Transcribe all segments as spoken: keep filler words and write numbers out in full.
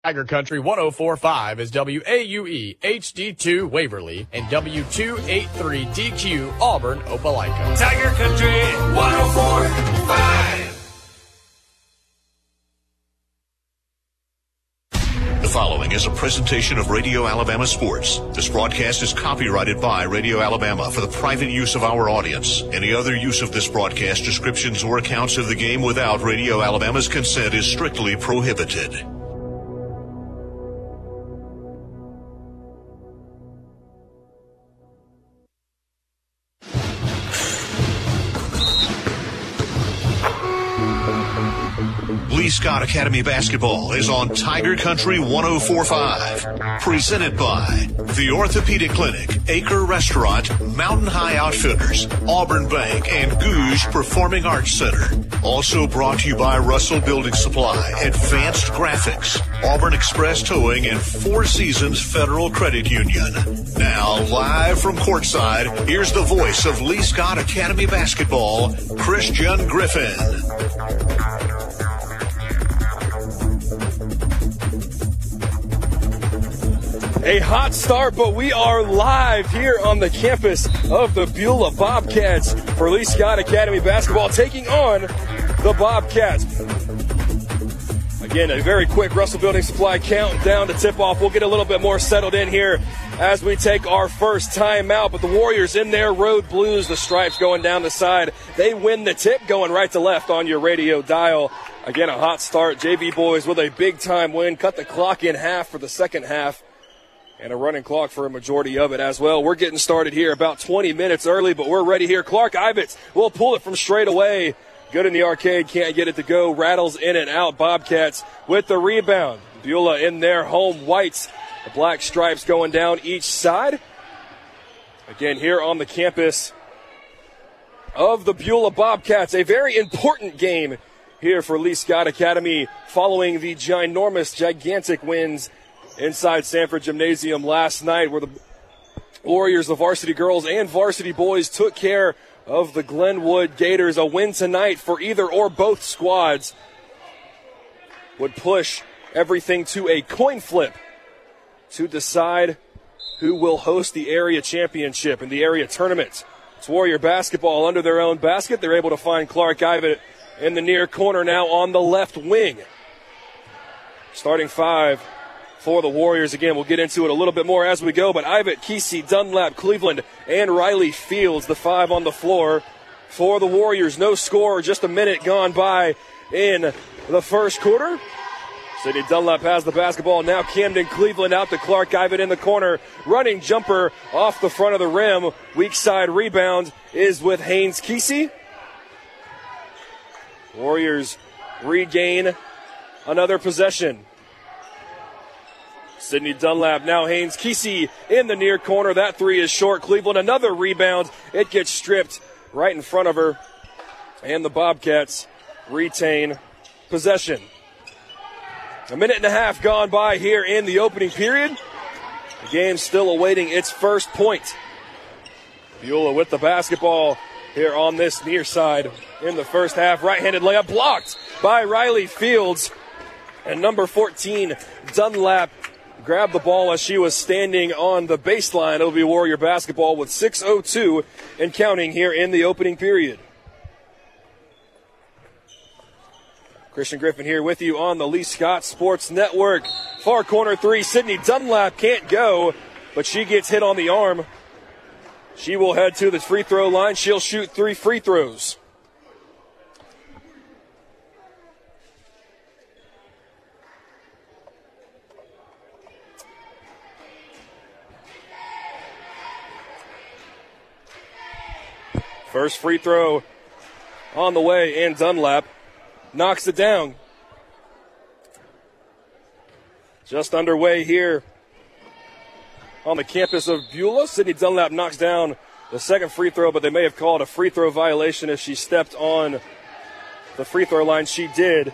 Tiger Country one oh four point five is W A U E H D two Waverly and W two eighty-three D Q Auburn Opelika. Tiger Country one oh four point five. The following is a presentation of Radio Alabama Sports. This broadcast is copyrighted by Radio Alabama for the private use of our audience. Any other use of this broadcast, descriptions, or accounts of the game without Radio Alabama's consent is strictly prohibited. Lee Scott Academy Basketball is on Tiger Country one oh four point five. Presented by the Orthopedic Clinic, Acre Restaurant, Mountain High Outfitters, Auburn Bank, and Gouge Performing Arts Center. Also brought to you by Russell Building Supply, Advanced Graphics, Auburn Express Towing, and Four Seasons Federal Credit Union. Now, live from courtside, here's the voice of Lee Scott Academy Basketball, Christian Griffin. A hot start, but we are live here on the campus of the Beulah Bobcats for Lee Scott Academy Basketball, taking on the Bobcats. Again, a very quick Russell Building Supply countdown to tip-off. We'll get a little bit more settled in here as we take our first timeout, but the Warriors in their road blues, the stripes going down the side. They win the tip, going right to left on your radio dial. Again, a hot start. J V boys with a big-time win, cut the clock in half for the second half. And a running clock for a majority of it as well. We're getting started here about twenty minutes early, but we're ready here. Clark Ivets will pull it from straight away. Good in the arcade, can't get it to go. Rattles in and out. Bobcats with the rebound. Beulah in their home whites. The black stripes going down each side. Again, here on the campus of the Beulah Bobcats. A very important game here for Lee Scott Academy following the ginormous, gigantic wins inside Sanford Gymnasium last night, where the Warriors, the varsity girls and varsity boys, took care of the Glenwood Gators. A win tonight for either or both squads would push everything to a coin flip to decide who will host the area championship and the area tournament. It's Warrior basketball under their own basket. They're able to find Clark Ivett in the near corner now on the left wing. Starting five for the Warriors. Again, we'll get into it a little bit more as we go, but Ivett, Kesey, Dunlap, Cleveland, and Riley Fields, the five on the floor for the Warriors. No score, just a minute gone by in the first quarter. Sydney Dunlap has the basketball. Now Camden Cleveland out to Clark Ivett in the corner. Running jumper off the front of the rim. Weak side rebound is with Haynes Kesey. Warriors regain another possession. Sydney Dunlap, now Haynes Kesey in the near corner. That three is short. Cleveland, another rebound. It gets stripped right in front of her. And the Bobcats retain possession. A minute and a half gone by here in the opening period. The game still awaiting its first point. Beulah with the basketball here on this near side in the first half. Right-handed layup blocked by Riley Fields. And number fourteen, Dunlap, grabbed the ball as she was standing on the baseline. It'll be Warrior basketball with six oh two and counting here in the opening period. Christian Griffin here with you on the Lee Scott Sports Network. Far corner three, Sydney Dunlap can't go, but she gets hit on the arm. She will head to the free throw line. She'll shoot three free throws. First free throw on the way, and Dunlap knocks it down. Just underway here on the campus of Beulah. Sydney Dunlap knocks down the second free throw, but they may have called a free throw violation if she stepped on the free throw line. She did.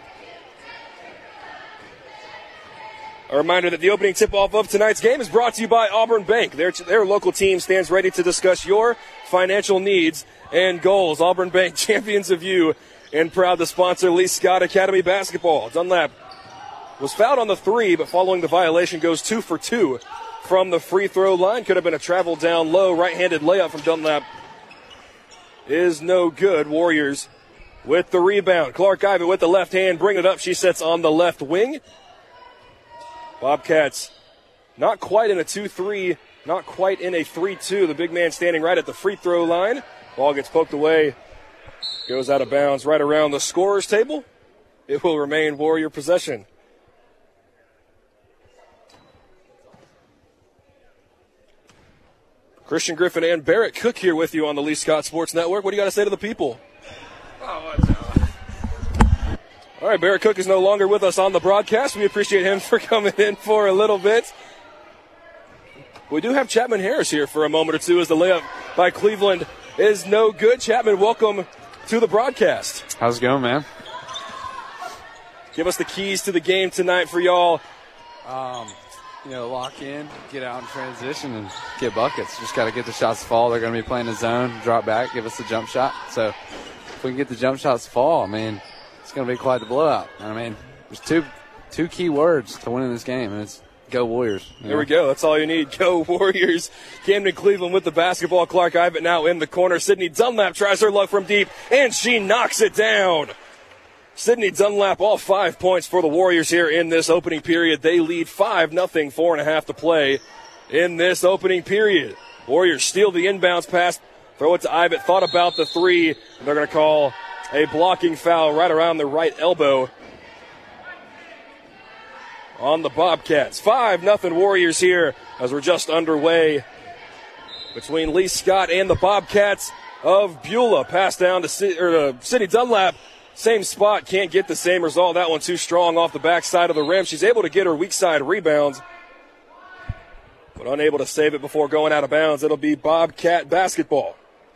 A reminder that the opening tip-off of tonight's game is brought to you by Auburn Bank. Their, their local team stands ready to discuss your financial needs and goals. Auburn Bank, champions of you, and proud to sponsor Lee Scott Academy basketball. Dunlap was fouled on the three, but following the violation goes two for two from the free throw line. Could have been a travel down low, right-handed layup from Dunlap. Is no good. Warriors with the rebound. Clark Ivitt with the left hand, bring it up. She sets on the left wing. Bobcats not quite in a two three, not quite in a three two. The big man standing right at the free throw line. Ball gets poked away, goes out of bounds right around the scorer's table. It will remain Warrior possession. Christian Griffin and Barrett Cook here with you on the Lee Scott Sports Network. What do you got to say to the people? Oh, what's up? All right, Barrett Cook is no longer with us on the broadcast. We appreciate him for coming in for a little bit. We do have Chapman Harris here for a moment or two as the layup by Cleveland is no good. Chapman, welcome to the broadcast. How's it going, man? Give us the keys to the game tonight for y'all. Um, you know, lock in, get out in transition, and get buckets. Just got to get the shots to fall. They're going to be playing the zone, drop back, give us a jump shot. So if we can get the jump shots to fall, I mean, it's going to be quite the blowout. I mean, there's two two key words to winning this game, and it's go Warriors. There we go. That's all you need. Go Warriors. Camden Cleveland with the basketball. Clark Ivitt now in the corner. Sydney Dunlap tries her luck from deep, and she knocks it down. Sydney Dunlap, all five points for the Warriors here in this opening period. They lead five nothing, four and a half to play in this opening period. Warriors steal the inbounds pass, throw it to Ivitt, thought about the three, and they're going to call a blocking foul right around the right elbow on the Bobcats. five nothing Warriors here as we're just underway between Lee Scott and the Bobcats of Beulah. Pass down to C- or to Sydney Dunlap. Same spot, can't get the same result. That one too strong off the backside of the rim. She's able to get her weak side rebounds, but unable to save it before going out of bounds. It'll be Bobcat basketball.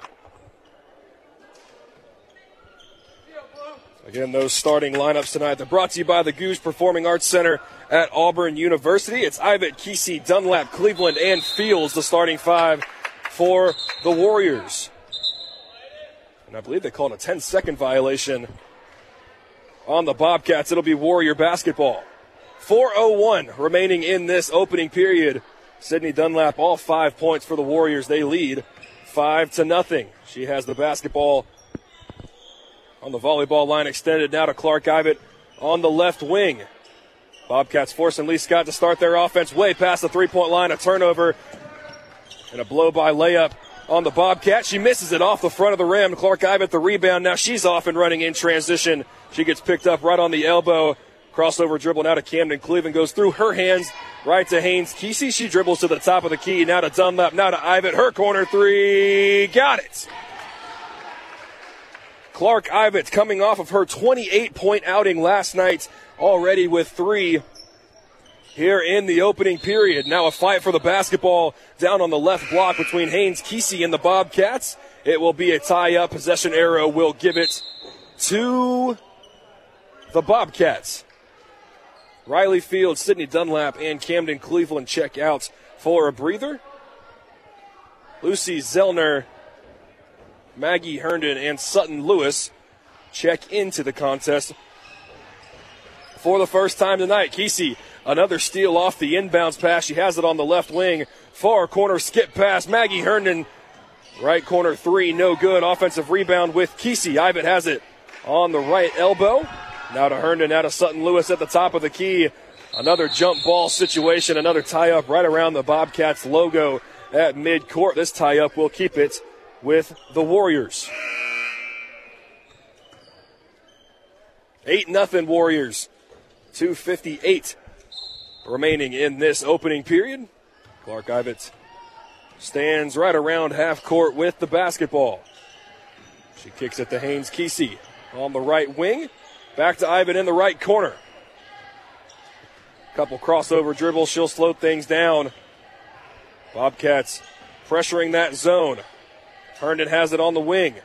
Again, those starting lineups tonight, they're brought to you by the Goose Performing Arts Center at Auburn University. It's Ivitt, Kesey, Dunlap, Cleveland, and Fields, the starting five for the Warriors. And I believe they called a ten-second violation on the Bobcats. It'll be Warrior basketball. four oh one remaining in this opening period. Sydney Dunlap, all five points for the Warriors. They lead five to nothing. She has the basketball on the volleyball line, extended now to Clark Ivitt on the left wing. Bobcats forcing Lee Scott to start their offense way past the three-point line. A turnover and a blow-by layup on the Bobcat. She misses it off the front of the rim. Clark Ivitt the rebound. Now she's off and running in transition. She gets picked up right on the elbow. Crossover dribble now to Camden Cleveland. Goes through her hands right to Haynes Kesey. She dribbles to the top of the key. Now to Dunlap. Now to Ivitt. Her corner three. Got it. Clark Ivitt coming off of her twenty-eight point outing last night, already with three here in the opening period. Now a fight for the basketball down on the left block between Haynes Kesey and the Bobcats. It will be a tie-up. Possession arrow will give it to the Bobcats. Riley Fields, Sydney Dunlap, and Camden Cleveland check out for a breather. Lucy Zellner, Maggie Herndon, and Sutton Lewis check into the contest for the first time tonight. Kesey, another steal off the inbounds pass. She has it on the left wing. Far corner skip pass. Maggie Herndon, right corner three, no good. Offensive rebound with Kesey. Ivitt has it on the right elbow. Now to Herndon, now to Sutton Lewis at the top of the key. Another jump ball situation, another tie-up right around the Bobcats logo at midcourt. This tie-up will keep it with the Warriors. eight nothing Warriors. two fifty-eight remaining in this opening period. Clark Ivitt stands right around half court with the basketball. She kicks it to Haynes Kesey on the right wing. Back to Ivitt in the right corner. Couple crossover dribbles. She'll slow things down. Bobcats pressuring that zone. Herndon has it on the wing.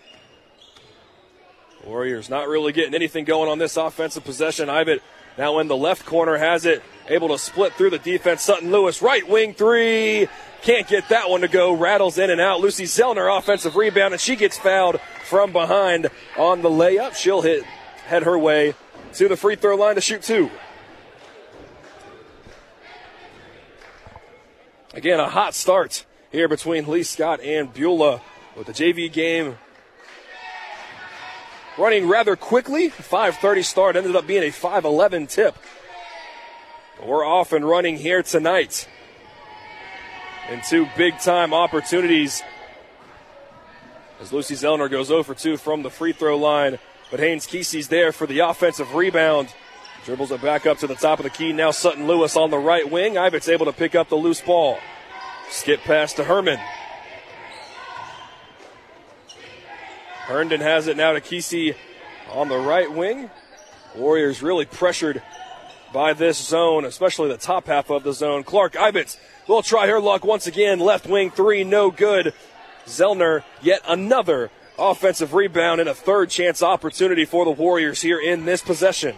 Warriors not really getting anything going on this offensive possession. Ivitt now in the left corner has it. Able to split through the defense. Sutton Lewis, right wing three. Can't get that one to go. Rattles in and out. Lucy Zellner, offensive rebound, and she gets fouled from behind on the layup. She'll hit, head her way to the free throw line to shoot two. Again, a hot start here between Lee Scott and Beulah with the J V game running rather quickly. five thirty start ended up being a five eleven tip. We're off and running here tonight. And two big-time opportunities as Lucy Zellner goes zero for two from the free throw line. But Haynes Kesey's there for the offensive rebound. Dribbles it back up to the top of the key. Now Sutton Lewis on the right wing. Ivets able to pick up the loose ball. Skip pass to Herman. Herndon has it now to Kesey on the right wing. Warriors really pressured by this zone, especially the top half of the zone. Clark Ivets will try her luck once again. Left wing three, no good. Zellner, yet another offensive rebound and a third chance opportunity for the Warriors here in this possession.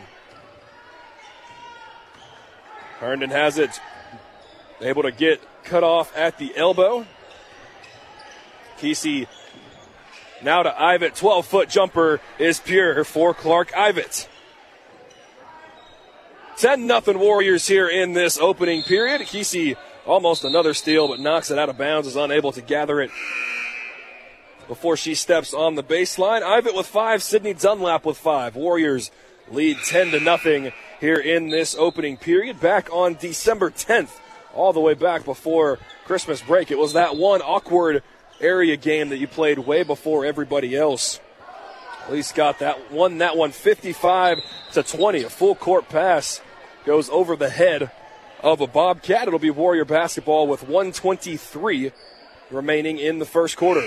Herndon has it, able to get cut off at the elbow. Kesey now to Ivett. twelve-foot jumper is pure for Clark Ivett. ten nothing Warriors here in this opening period. Kesey almost another steal, but knocks it out of bounds, is unable to gather it before she steps on the baseline. Ivett with five, Sydney Dunlap with five. Warriors lead ten to nothing here in this opening period. Back on December tenth, all the way back before Christmas break. It was that one awkward area game that you played way before everybody else. Lee Scott that won that one fifty-five to twenty. A full court pass goes over the head of a Bobcat. It'll be Warrior basketball with one twenty-three remaining in the first quarter.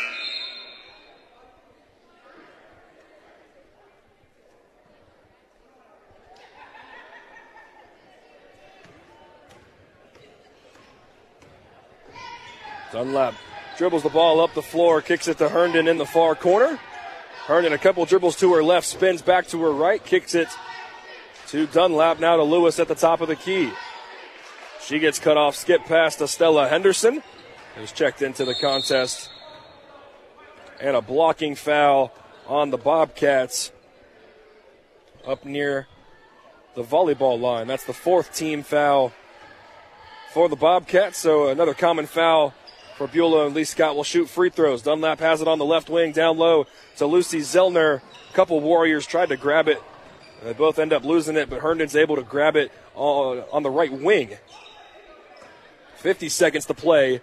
Dunlap dribbles the ball up the floor, kicks it to Herndon in the far corner. Herndon a couple dribbles to her left, spins back to her right, kicks it to Dunlap, now to Lewis at the top of the key. She gets cut off, skip past to Stella Henderson, who's checked into the contest. And a blocking foul on the Bobcats up near the volleyball line. That's the fourth team foul for the Bobcats, so another common foul for Beulah, and Lee Scott will shoot free throws. Dunlap has it on the left wing, down low to Lucy Zellner. A couple Warriors tried to grab it. They both end up losing it, but Herndon's able to grab it on, on the right wing. fifty seconds to play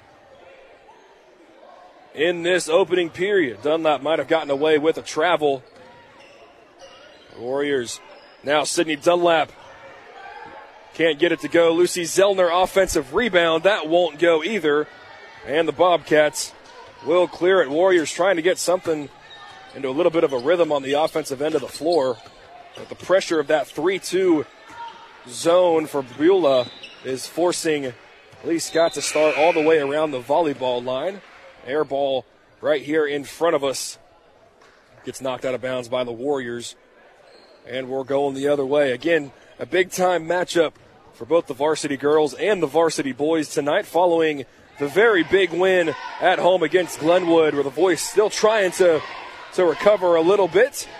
in this opening period. Dunlap might have gotten away with a travel. The Warriors now Sydney Dunlap can't get it to go. Lucy Zellner offensive rebound. That won't go either. And the Bobcats will clear it. Warriors trying to get something into a little bit of a rhythm on the offensive end of the floor. But the pressure of that three two zone for Beulah is forcing Lee Scott to start all the way around the volleyball line. Air ball right here in front of us. Gets knocked out of bounds by the Warriors. And we're going the other way. Again, a big-time matchup for both the varsity girls and the varsity boys tonight, following the very big win at home against Glenwood, where the boys still trying to, to recover a little bit.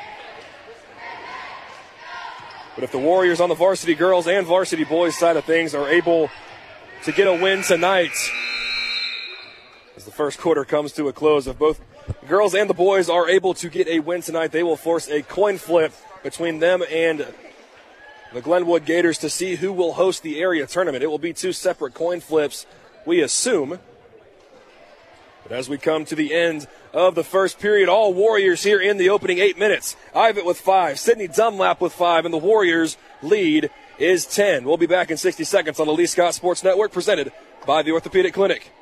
But if the Warriors on the varsity girls and varsity boys side of things are able to get a win tonight, as the first quarter comes to a close, if both the girls and the boys are able to get a win tonight, they will force a coin flip between them and the Glenwood Gators to see who will host the area tournament. It will be two separate coin flips, we assume. But as we come to the end of the first period, all Warriors here in the opening eight minutes. Ivett with five, Sydney Dunlap with five, and the Warriors lead is ten. We'll be back in sixty seconds on the Lee Scott Sports Network, presented by the Orthopedic Clinic.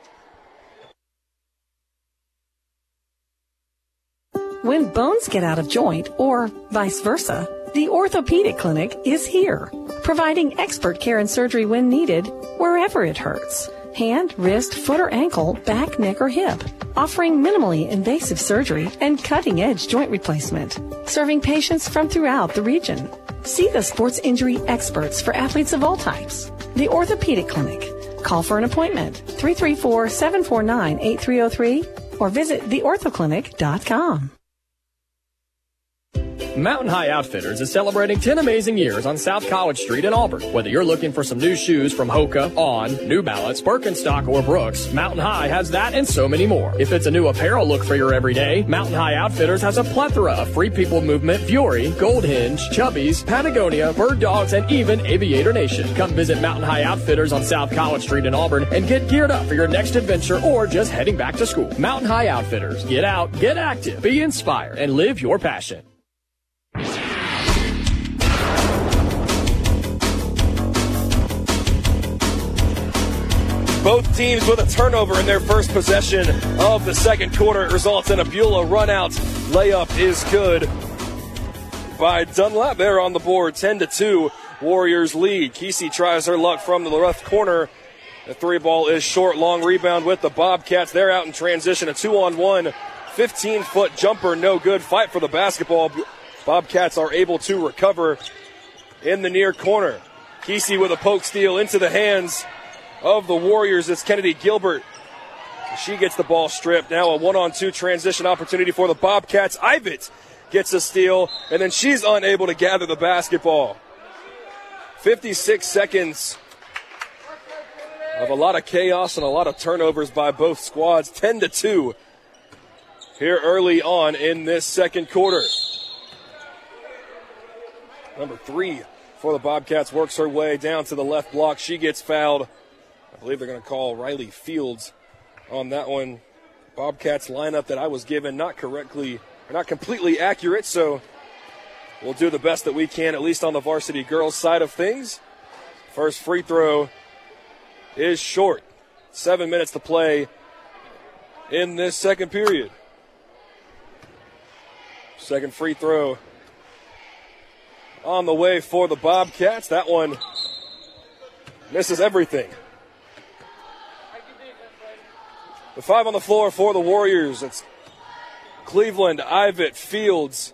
When bones get out of joint, or vice versa, the Orthopedic Clinic is here, providing expert care and surgery when needed, wherever it hurts. Hand, wrist, foot or ankle, back, neck or hip. Offering minimally invasive surgery and cutting-edge joint replacement. Serving patients from throughout the region. See the sports injury experts for athletes of all types. The Orthopedic Clinic. Call for an appointment, three three four, seven four nine, eight three zero three, or visit the ortho clinic dot com. Mountain High Outfitters is celebrating ten amazing years on South College Street in Auburn. Whether you're looking for some new shoes from Hoka, On, New Balance, Birkenstock, or Brooks, Mountain High has that and so many more. If it's a new apparel look for your everyday, Mountain High Outfitters has a plethora of Free People Movement, Fury, Gold Hinge, Chubbies, Patagonia, Bird Dogs, and even Aviator Nation. Come visit Mountain High Outfitters on South College Street in Auburn and get geared up for your next adventure or just heading back to school. Mountain High Outfitters. Get out, get active, be inspired, and live your passion. Both teams with a turnover in their first possession of the second quarter. It results in a Beulah run-out. Layup is good by Dunlap. They're on the board, ten to two. Warriors lead. Kesey tries her luck from the left corner. The three ball is short. Long rebound with the Bobcats. They're out in transition. A two-on-one, fifteen-foot jumper, no good. Fight for the basketball. Bobcats are able to recover in the near corner. Kesey with a poke steal into the hands of the Warriors. It's Kennedy Gilbert. She gets the ball stripped. Now a one-on-two transition opportunity for the Bobcats. Ivett gets a steal, and then she's unable to gather the basketball. fifty-six seconds of a lot of chaos and a lot of turnovers by both squads. ten to two here early on in this second quarter. Number three for the Bobcats works her way down to the left block. She gets fouled. I believe they're going to call Riley Fields on that one. Bobcats lineup that I was given not correctly, or not completely accurate, so we'll do the best that we can, at least on the varsity girls side of things. First free throw is short. Seven minutes to play in this second period. Second free throw on the way for the Bobcats. That one misses everything. The five on the floor for the Warriors. It's Cleveland, Ivett, Fields,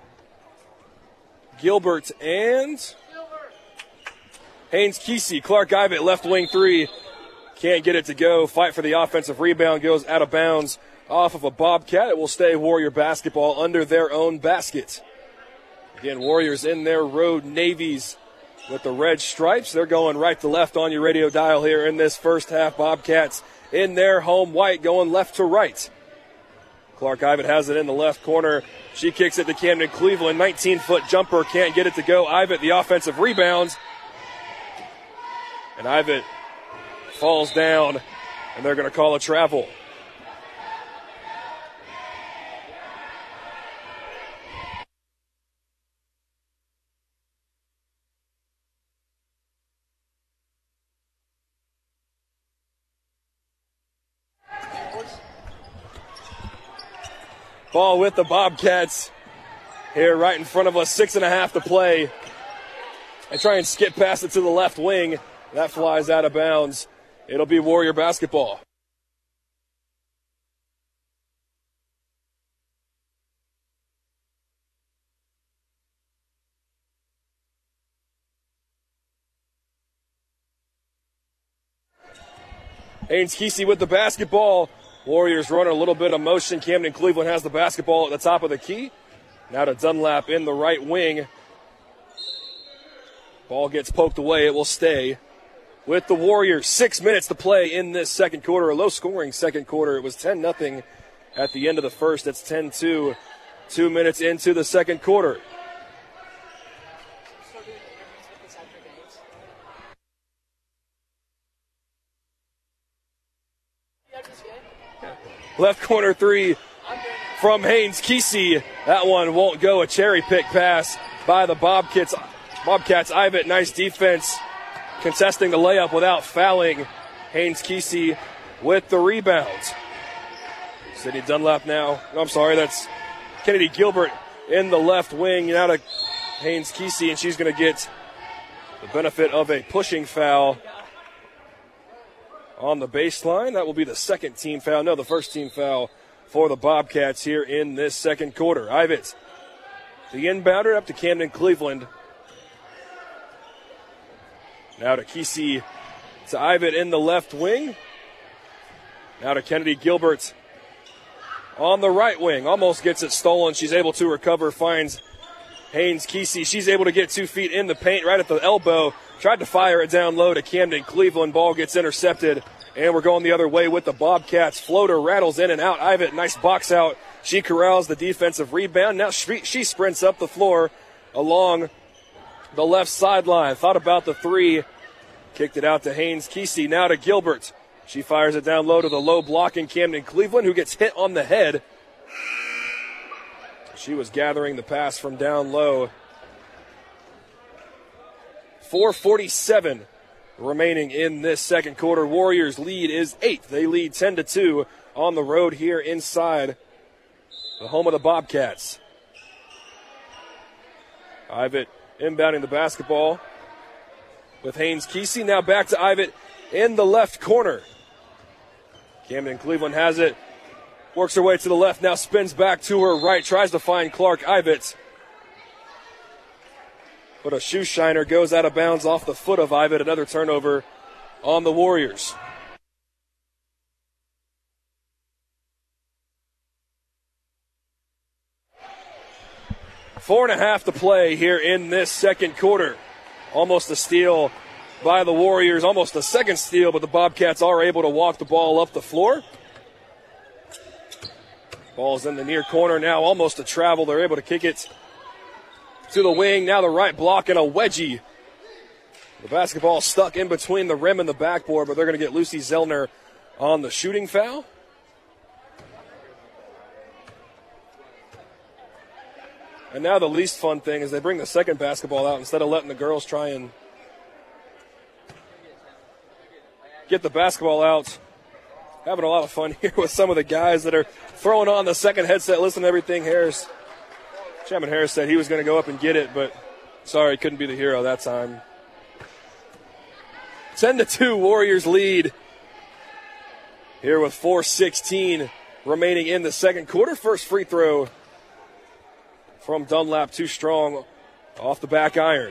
Gilbert, and Haynes Kesey. Clark Ivett, left wing three. Can't get it to go. Fight for the offensive rebound. Goes out of bounds off of a Bobcat. It will stay Warrior basketball under their own basket. Again, Warriors in their road navies with the red stripes. They're going right to left on your radio dial here in this first half. Bobcats in their home white going left to right. Clark Ivett has it in the left corner. She kicks it to Camden Cleveland. nineteen-foot jumper, can't get it to go. Ivett, the offensive rebound. And Ivett falls down, and they're going to call a travel. Ball with the Bobcats here right in front of us. Six and a half to play. They try and skip past it to the left wing. That flies out of bounds. It'll be Warrior basketball. Haynes Kesey with the basketball. Warriors running a little bit of motion. Camden Cleveland has the basketball at the top of the key. Now to Dunlap in the right wing. Ball gets poked away. It will stay with the Warriors. Six minutes to play in this second quarter. A low-scoring second quarter. It was ten nothing at the end of the first. It's ten two. Two minutes into the second quarter. Left corner three from Haynes Kesey. That one won't go. A cherry pick pass by the Bobcats. Bobcats, Ivett, nice defense. Contesting the layup without fouling. Haynes Kesey with the rebound. Sydney Dunlap now. No, I'm sorry, that's Kennedy Gilbert in the left wing. Now to Haynes Kesey, and she's going to get the benefit of a pushing foul on the baseline. That will be the second team foul. No, the first team foul for the Bobcats here in this second quarter. Ivett, the inbounder up to Camden Cleveland. Now to Kesey, to Ivett in the left wing. Now to Kennedy Gilbert on the right wing. Almost gets it stolen. She's able to recover, finds Haynes Kesey, she's able to get two feet in the paint right at the elbow. Tried to fire it down low to Camden Cleveland. Ball gets intercepted, and we're going the other way with the Bobcats. Floater rattles in and out. Ivet, nice box out. She corrals the defensive rebound. Now she, she sprints up the floor along the left sideline. Thought about the three. Kicked it out to Haynes Kesey. Now to Gilbert. She fires it down low to the low blocking Camden Cleveland, who gets hit on the head. She was gathering the pass from down low. four forty-seven remaining in this second quarter. Warriors lead is eight. They lead ten to two on the road here inside the home of the Bobcats. Ivet inbounding the basketball with Haynes Kesey. Now back to Ivet in the left corner. Camden Cleveland has it. Works her way to the left. Now spins back to her right. Tries to find Clark Ivet. But a shoe shiner goes out of bounds off the foot of Ivet. Another turnover on the Warriors. Four and a half to play here in this second quarter. Almost a steal by the Warriors. Almost a second steal, but the Bobcats are able to walk the ball up the floor. Ball's in the near corner now. Almost a travel. They're able to kick it to the wing. Now the right block and a wedgie. The basketball stuck in between the rim and the backboard, but they're going to get Lucy Zellner on the shooting foul. And now the least fun thing is they bring the second basketball out instead of letting the girls try and get the basketball out. Having a lot of fun here with some of the guys that are throwing on the second headset, listening to everything Harris. Chairman Harris said he was going to go up and get it, but sorry, couldn't be the hero that time. ten to two, Warriors lead here with four sixteen remaining in the second quarter. First free throw from Dunlap, too strong off the back iron.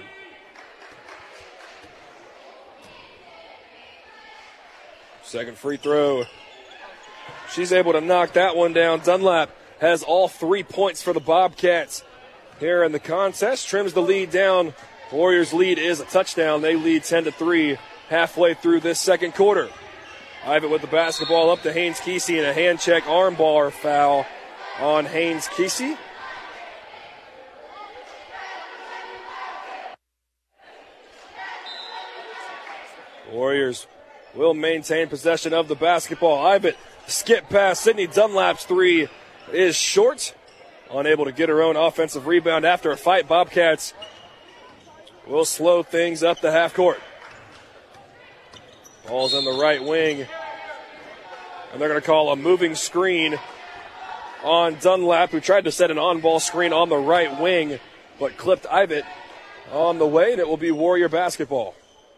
Second free throw. She's able to knock that one down. Dunlap has all three points for the Bobcats here in the contest. Trims the lead down. Warriors lead is a touchdown. They lead ten to three halfway through this second quarter. Ivet with the basketball up to Haynes Kesey and a hand check arm bar foul on Haynes Kesey. Warriors will maintain possession of the basketball. Ivet skip past Sydney Dunlap's three is short. Unable to get her own offensive rebound after a fight. Bobcats will slow things up the half court. Ball's in the right wing. And they're going to call a moving screen on Dunlap, who tried to set an on-ball screen on the right wing, but clipped Ivet on the way, and it will be Warrior basketball.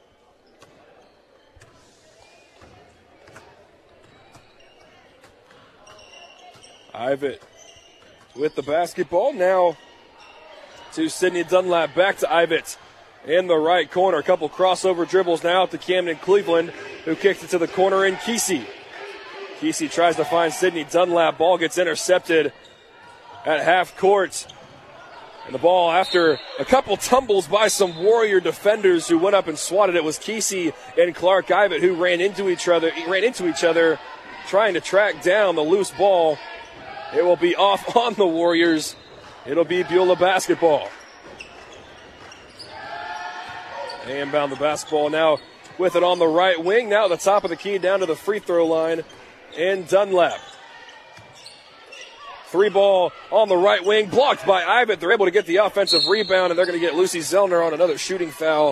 Ivet with the basketball. Now to Sydney Dunlap. Back to Ivet in the right corner. A couple crossover dribbles now to Camden Cleveland, who kicked it to the corner in Kesey. Kesey tries to find Sydney Dunlap. Ball gets intercepted at half court. And the ball, after a couple tumbles by some Warrior defenders who went up and swatted it, was Kesey and Clark Ivet, who ran into each other, ran into each other, trying to track down the loose ball. It will be off on the Warriors. It'll be Beulah basketball. They inbound the basketball now with it on the right wing. Now at the top of the key down to the free throw line in Dunlap. Three ball on the right wing, blocked by Ivet. They're able to get the offensive rebound, and they're going to get Lucy Zellner on another shooting foul.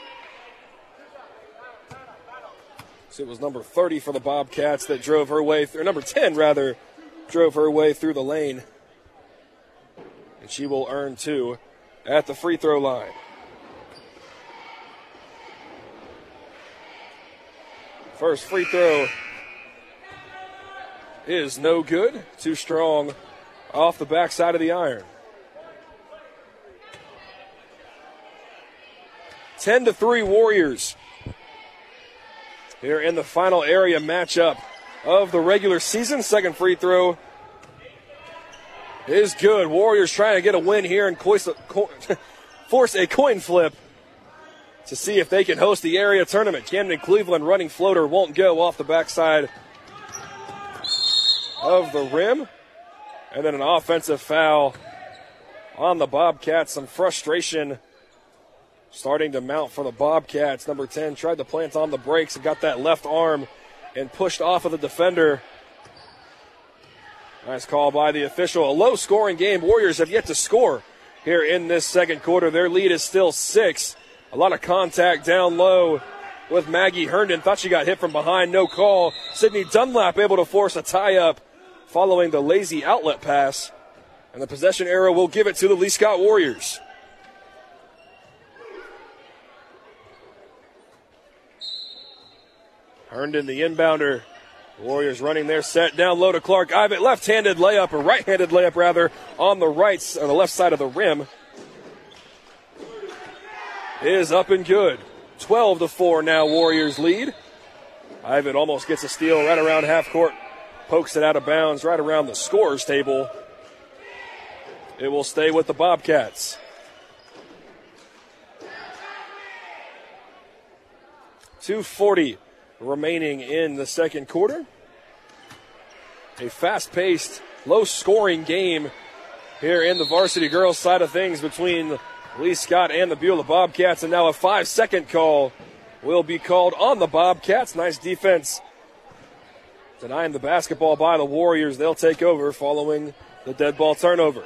So it was number thirty for the Bobcats that drove her way, or number ten rather, drove her way through the lane. And she will earn two at the free throw line. First free throw is no good. Too strong off the backside of the iron. ten to three Warriors here in the final area matchup of the regular season. Second free throw is good. Warriors trying to get a win here and force a coin flip to see if they can host the area tournament. Camden Cleveland running floater won't go off the backside of the rim. And then an offensive foul on the Bobcats. Some frustration starting to mount for the Bobcats. Number ten tried to plant on the brakes and got that left arm and pushed off of the defender. Nice call by the official. A low-scoring game. Warriors have yet to score here in this second quarter. Their lead is still six. A lot of contact down low with Maggie Herndon. Thought she got hit from behind. No call. Sydney Dunlap able to force a tie-up following the lazy outlet pass. And the possession arrow will give it to the Lee Scott Warriors. Herndon, the inbounder. Warriors running their set down low to Clark Ivett. Left-handed layup, or right-handed layup rather, on the right, on the left side of the rim. Is up and good. twelve to four now, Warriors lead. Ivett almost gets a steal right around half court. Pokes it out of bounds right around the scorer's table. It will stay with the Bobcats. two forty remaining in the second quarter. A fast-paced, low-scoring game here in the varsity girls side of things between Lee Scott and the Beulah Bobcats. And now a five-second call will be called on the Bobcats. Nice defense denying the basketball by the Warriors. They'll take over following the dead ball turnover.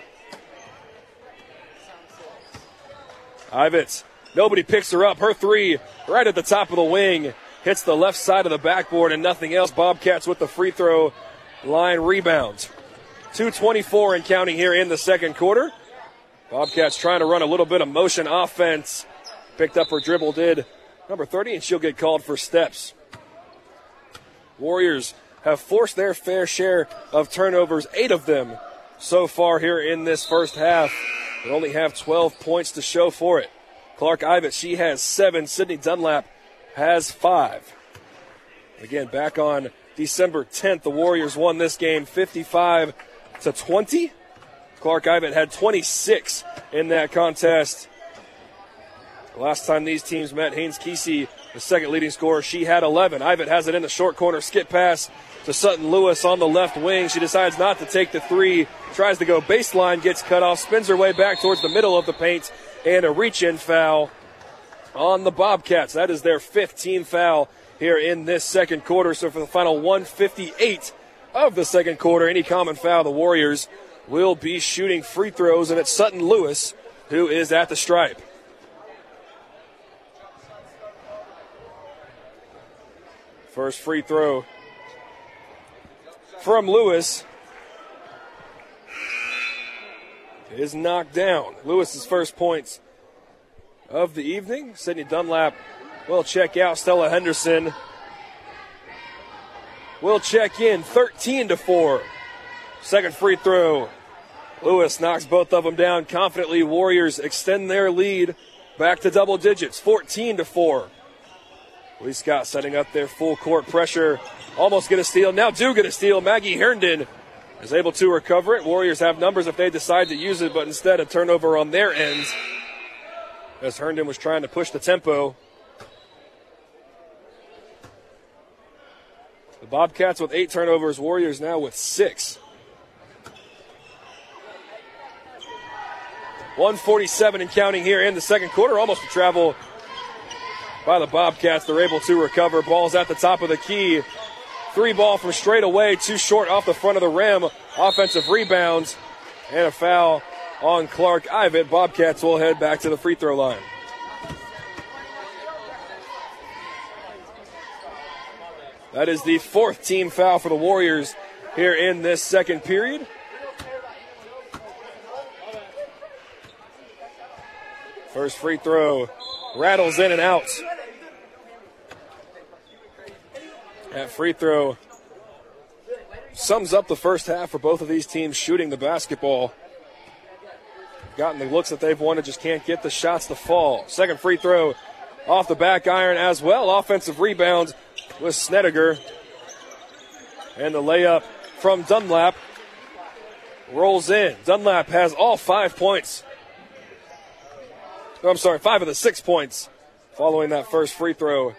Ivett, nobody picks her up. Her three right at the top of the wing. Hits the left side of the backboard and nothing else. Bobcats with the free throw line rebound. two twenty-four and counting here in the second quarter. Bobcats trying to run a little bit of motion offense. Picked up her dribble, did number thirty, and she'll get called for steps. Warriors have forced their fair share of turnovers, eight of them so far here in this first half. They only have twelve points to show for it. Clark Ivett, she has seven. Sydney Dunlap has five. Again, back on December tenth, the Warriors won this game fifty-five to twenty. Clark Ivett had twenty-six in that contest. The last time these teams met, Haynes Kesey, the second leading scorer, she had eleven. Ivett has it in the short corner, skip pass to Sutton Lewis on the left wing. She decides not to take the three, tries to go baseline, gets cut off, spins her way back towards the middle of the paint, and a reach-in foul on the Bobcats. That is their fifteenth foul here in this second quarter. So for the final one fifty-eight of the second quarter, any common foul, the Warriors will be shooting free throws, and it's Sutton Lewis who is at the stripe. First free throw from Lewis is knocked down. Lewis's first points of the evening. Sydney Dunlap will check out. Stella Henderson will check in. thirteen to four. Second free throw. Lewis knocks both of them down confidently. Warriors extend their lead back to double digits. fourteen to four. Lee Scott setting up their full court pressure. Almost get a steal. Now do get a steal. Maggie Herndon is able to recover it. Warriors have numbers if they decide to use it, but instead a turnover on their end as Herndon was trying to push the tempo. The Bobcats with eight turnovers. Warriors now with six. one forty-seven and counting here in the second quarter. Almost a travel by the Bobcats. They're able to recover. Ball's at the top of the key. Three ball from straight away. Too short off the front of the rim. Offensive rebound. And a foul on Clark Ivett. Bobcats will head back to the free throw line. That is the fourth team foul for the Warriors here in this second period. First free throw rattles in and out. That free throw sums up the first half for both of these teams shooting the basketball. Gotten the looks that they've wanted, just can't get the shots to fall. Second free throw off the back iron as well. Offensive rebound with Snedeker. And the layup from Dunlap rolls in. Dunlap has all five points. No, I'm sorry, five of the six points following that first free throw.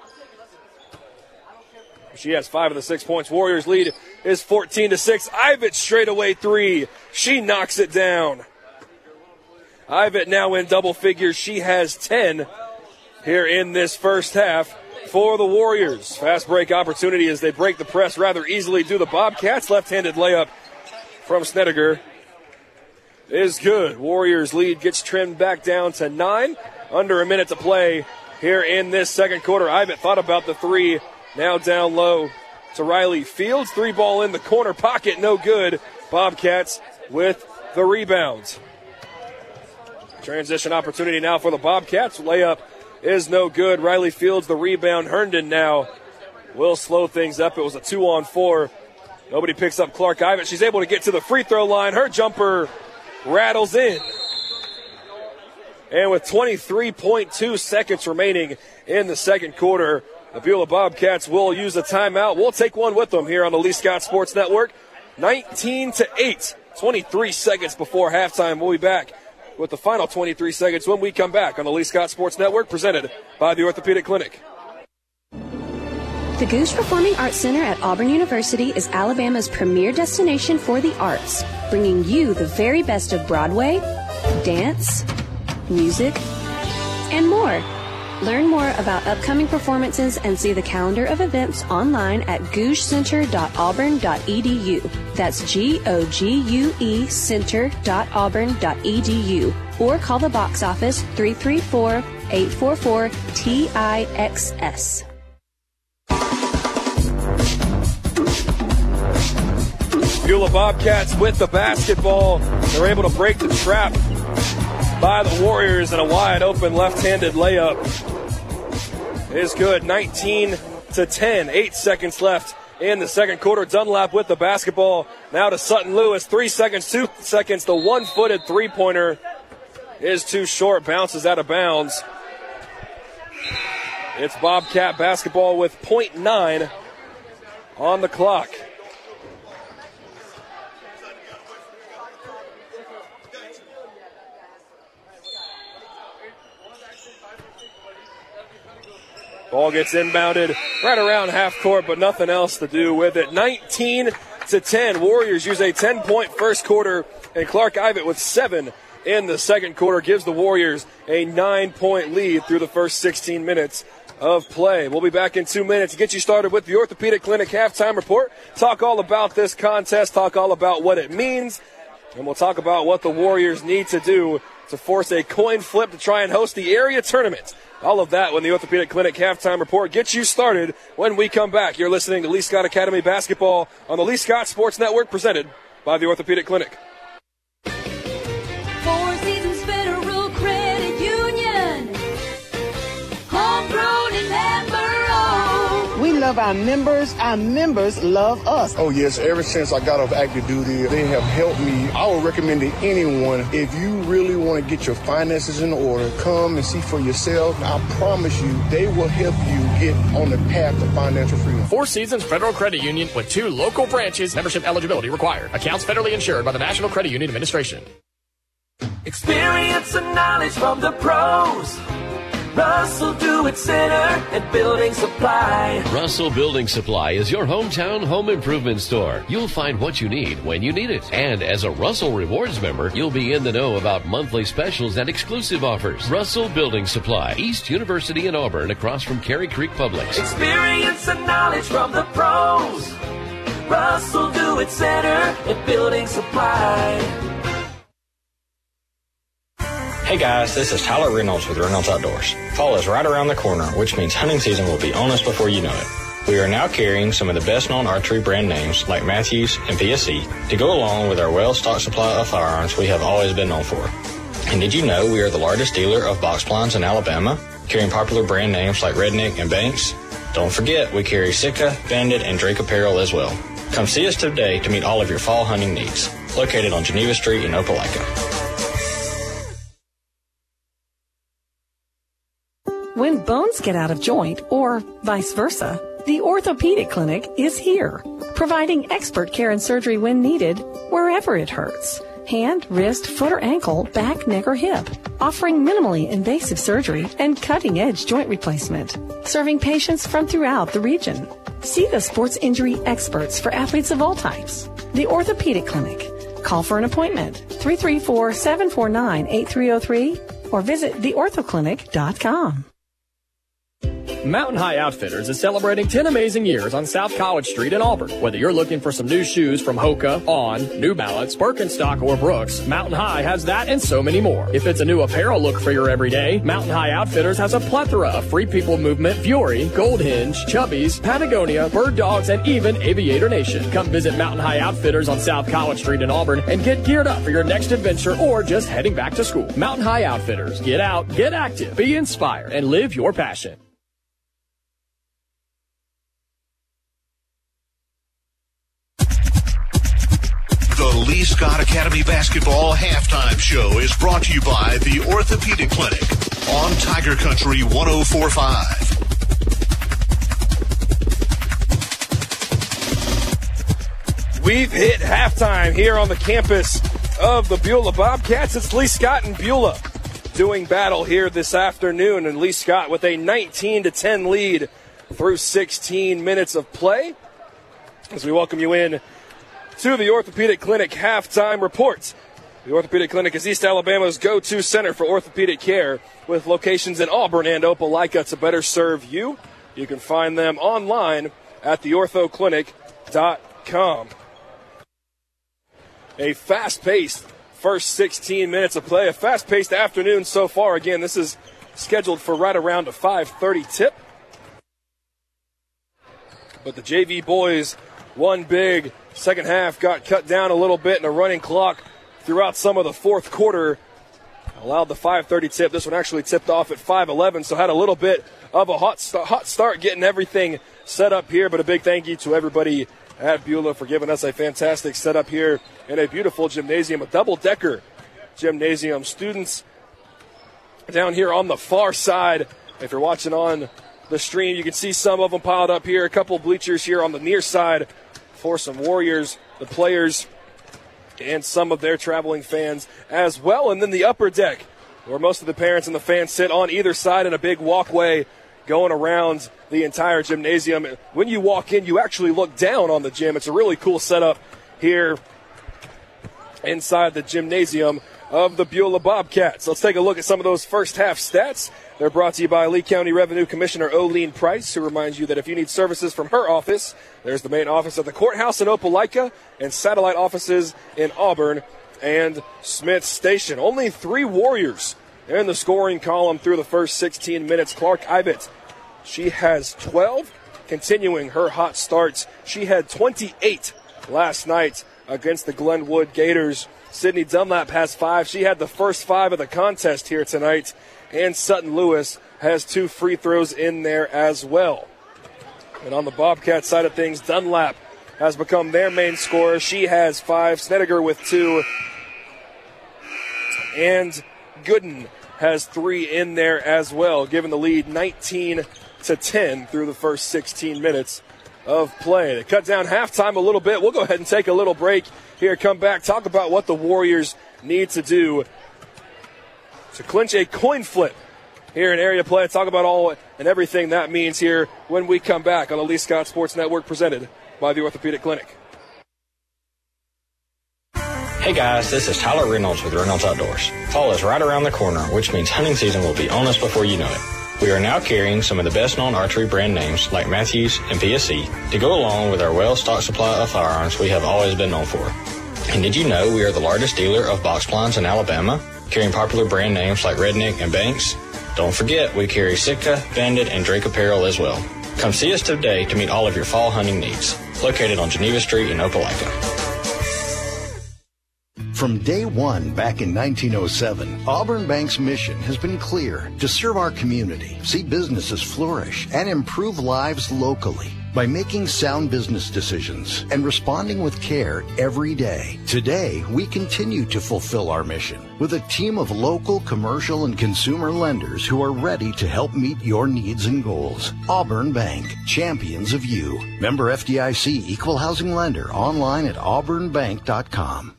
She has five of the six points. Warriors lead is fourteen to six. Ivett straightaway three. She knocks it down. Ivett now in double figures. She has ten here in this first half for the Warriors. Fast break opportunity as they break the press rather easily do the Bobcats. Left-handed layup from Snedeker is good. Warriors lead gets trimmed back down to nine. Under a minute to play here in this second quarter. Ivett thought about the three. Now down low to Riley Fields. Three ball in the corner pocket. No good. Bobcats with the rebound. Transition opportunity now for the Bobcats. Layup is no good. Riley Fields the rebound. Herndon now will slow things up. It was a two on four. Nobody picks up Clark Ivett. She's able to get to the free throw line. Her jumper rattles in. And with twenty-three point two seconds remaining in the second quarter, the Beulah Bobcats will use a timeout. We'll take one with them here on the Lee Scott Sports Network. nineteen to eight, twenty-three seconds before halftime. We'll be back with the final twenty-three seconds when we come back on the Lee Scott Sports Network, presented by the Orthopedic Clinic. The Goose Performing Arts Center at Auburn University is Alabama's premier destination for the arts, bringing you the very best of Broadway, dance, music, and more. Learn more about upcoming performances and see the calendar of events online at gouge center dot auburn dot e d u. That's G O G U E center dot auburn dot e d u. Or call the box office three three four, eight four four, T I X S. Beulah Bobcats with the basketball. They're able to break the trap by the Warriors, and a wide open left-handed layup is good. nineteen to ten, eight seconds left in the second quarter. Dunlap with the basketball. Now to Sutton Lewis. Three seconds, two seconds. The one-footed three-pointer is too short. Bounces out of bounds. It's Bobcat basketball with point nine on the clock. Ball gets inbounded right around half court, but nothing else to do with it. nineteen to ten. Warriors use a ten-point first quarter, and Clark Ivett with seven in the second quarter gives the Warriors a nine-point lead through the first sixteen minutes of play. We'll be back in two minutes to get you started with the Orthopedic Clinic halftime report. Talk all about this contest, talk all about what it means, and we'll talk about what the Warriors need to do to force a coin flip to try and host the area tournament. All of that when the Orthopedic Clinic halftime report gets you started when we come back. You're listening to Lee Scott Academy Basketball on the Lee Scott Sports Network, presented by the Orthopedic Clinic. Four Seasons Federal Credit Union. Homegrown and member-owned. We love our members. Our members love us. Oh, yes. Ever since I got off active duty, they have helped me. I would recommend to anyone, if you really want to get your finances in order, come and see for yourself. I promise you, they will help you get on the path to financial freedom. Four Seasons Federal Credit Union with two local branches. Membership eligibility required. Accounts federally insured by the National Credit Union Administration. Experience and knowledge from the pros. Russell Do-It Center at Building Supply. Russell Building Supply is your hometown home improvement store. You'll find what you need when you need it. And as a Russell Rewards member, you'll be in the know about monthly specials and exclusive offers. Russell Building Supply, East University in Auburn, across from Cary Creek Publix. Experience and knowledge from the pros. Russell Do-It Center at Building Supply. Hey guys, this is Tyler Reynolds with Reynolds Outdoors. Fall is right around the corner, which means hunting season will be on us before you know it. We are now carrying some of the best-known archery brand names like Matthews and P S E to go along with our well-stocked supply of firearms we have always been known for. And did you know we are the largest dealer of box blinds in Alabama, carrying popular brand names like Redneck and Banks? Don't forget, we carry Sitka, Bandit, and Drake apparel as well. Come see us today to meet all of your fall hunting needs. Located on Geneva Street in Opelika. When bones get out of joint, or vice versa, The Orthopedic Clinic is here, providing expert care and surgery when needed, wherever it hurts. Hand, wrist, foot or ankle, back, neck or hip. Offering minimally invasive surgery and cutting-edge joint replacement. Serving patients from throughout the region. See the sports injury experts for athletes of all types. The Orthopedic Clinic. Call for an appointment, three three four, seven four nine, eight three zero three, or visit the ortho clinic dot com. Mountain High Outfitters is celebrating ten amazing years on South College Street in Auburn. Whether you're looking for some new shoes from Hoka, On, New Balance, Birkenstock, or Brooks, Mountain High has that and so many more. If it's a new apparel look for your everyday, Mountain High Outfitters has a plethora of Free People Movement, Fury, Gold Hinge, Chubbies, Patagonia, Bird Dogs, and even Aviator Nation. Come visit Mountain High Outfitters on South College Street in Auburn and get geared up for your next adventure or just heading back to school. Mountain High Outfitters. Get out, get active, be inspired, and live your passion. The Lee Scott Academy Basketball Halftime Show is brought to you by the Orthopedic Clinic on Tiger Country one oh four point five. We've hit halftime here on the campus of the Beulah Bobcats. It's Lee Scott and Beulah doing battle here this afternoon, and Lee Scott with a nineteen to ten lead through sixteen minutes of play. As we welcome you in to the Orthopedic Clinic halftime reports. The Orthopedic Clinic is East Alabama's go-to center for orthopedic care with locations in Auburn and Opelika to better serve you. You can find them online at the ortho clinic dot com. A fast-paced first sixteen minutes of play, a fast-paced afternoon so far. Again, this is scheduled for right around a five thirty tip. But the J V boys won big. Second half got cut down a little bit, and a running clock throughout some of the fourth quarter allowed the five thirty tip. This one actually tipped off at five eleven, so had a little bit of a hot, st- hot start getting everything set up here. But a big thank you to everybody at Beulah for giving us a fantastic setup here in a beautiful gymnasium, a double-decker gymnasium. Students down here on the far side, if you're watching on the stream, you can see some of them piled up here. A couple bleachers here on the near side for some Warriors, the players, and some of their traveling fans as well. And then the upper deck, where most of the parents and the fans sit on either side in a big walkway going around the entire gymnasium. When you walk in, you actually look down on the gym. It's a really cool setup here inside the gymnasium of the Beulah Bobcats. Let's take a look at some of those first half stats. They're brought to you by Lee County Revenue Commissioner Olene Price, who reminds you that if you need services from her office, there's the main office at the courthouse in Opelika and satellite offices in Auburn and Smith Station. Only three Warriors in the scoring column through the first sixteen minutes. Clark Ivett, she has twelve, continuing her hot starts. She had twenty-eight last night against the Glenwood Gators. Sydney Dunlap has five. She had the first five of the contest here tonight. And Sutton Lewis has two free throws in there as well. And on the Bobcat side of things, Dunlap has become their main scorer. She has five. Snedeker with two. And Gooden has three in there as well, giving the lead nineteen to ten through the first sixteen minutes of play. They cut down halftime a little bit. We'll go ahead and take a little break here, come back, talk about what the Warriors need to do to clinch a coin flip here in area play. Talk about all and everything that means here when we come back on the Lee Scott Sports Network, presented by the Orthopedic Clinic. Hey guys, this is Tyler Reynolds with Reynolds Outdoors. Fall is right around the corner, which means hunting season will be on us before you know it. We are now carrying some of the best-known archery brand names like Matthews and P S C to go along with our well-stocked supply of firearms we have always been known for. And did you know we are the largest dealer of box blinds in Alabama, carrying popular brand names like Redneck and Banks? Don't forget, we carry Sitka, Bandit, and Drake apparel as well. Come see us today to meet all of your fall hunting needs. Located on Geneva Street in Opelika. From day one back in nineteen oh seven, Auburn Bank's mission has been clear: to serve our community, see businesses flourish, and improve lives locally by making sound business decisions and responding with care every day. Today, we continue to fulfill our mission with a team of local, commercial, and consumer lenders who are ready to help meet your needs and goals. Auburn Bank, champions of you. Member F D I C, Equal Housing Lender, online at auburn bank dot com.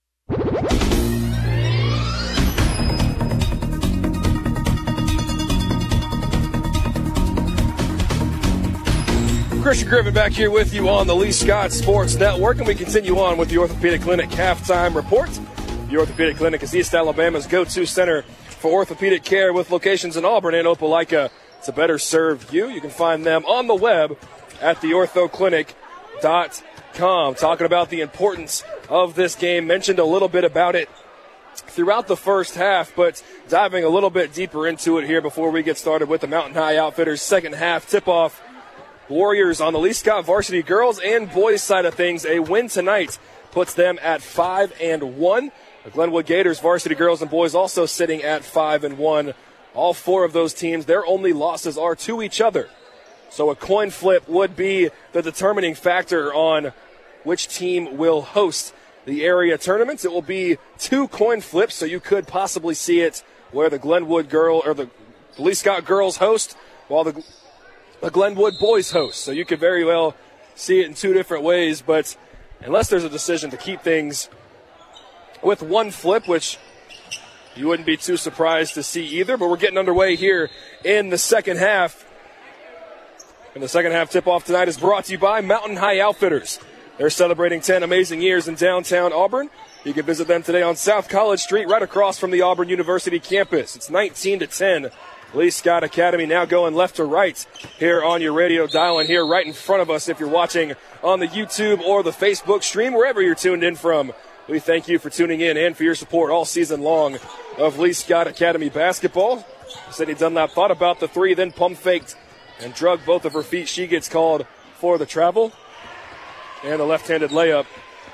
Christian Griffin back here with you on the Lee Scott Sports Network, and we continue on with the Orthopedic Clinic halftime report. The Orthopedic Clinic is East Alabama's go-to center for orthopedic care with locations in Auburn and Opelika to better serve you. You can find them on the web at the ortho clinic dot com. Talking about the importance of this game, mentioned a little bit about it throughout the first half, but diving a little bit deeper into it here before we get started with the Mountain High Outfitters second half tip-off. Warriors on the Lee Scott varsity girls and boys side of things. A win tonight puts them at five and one. The Glenwood Gators varsity girls and boys also sitting at five and one. All four of those teams, their only losses are to each other. So a coin flip would be the determining factor on which team will host the area tournaments. It will be two coin flips, so you could possibly see it where the Glenwood girl or the Lee Scott girls host, while the the Glenwood boys host. So you could very well see it in two different ways, but unless there's a decision to keep things with one flip, which you wouldn't be too surprised to see either, but we're getting underway here in the second half. And the second half tip-off tonight is brought to you by Mountain High Outfitters. They're celebrating ten amazing years in downtown Auburn. You can visit them today on South College Street, right across from the Auburn University campus. It's nineteen to ten. Lee Scott Academy now going left to right here on your radio dial, and here right in front of us if you're watching on the YouTube or the Facebook stream, wherever you're tuned in from. We thank you for tuning in and for your support all season long of Lee Scott Academy basketball. Sydney Dunlap thought about the three, then pump faked and drug both of her feet. She gets called for the travel. And the left-handed layup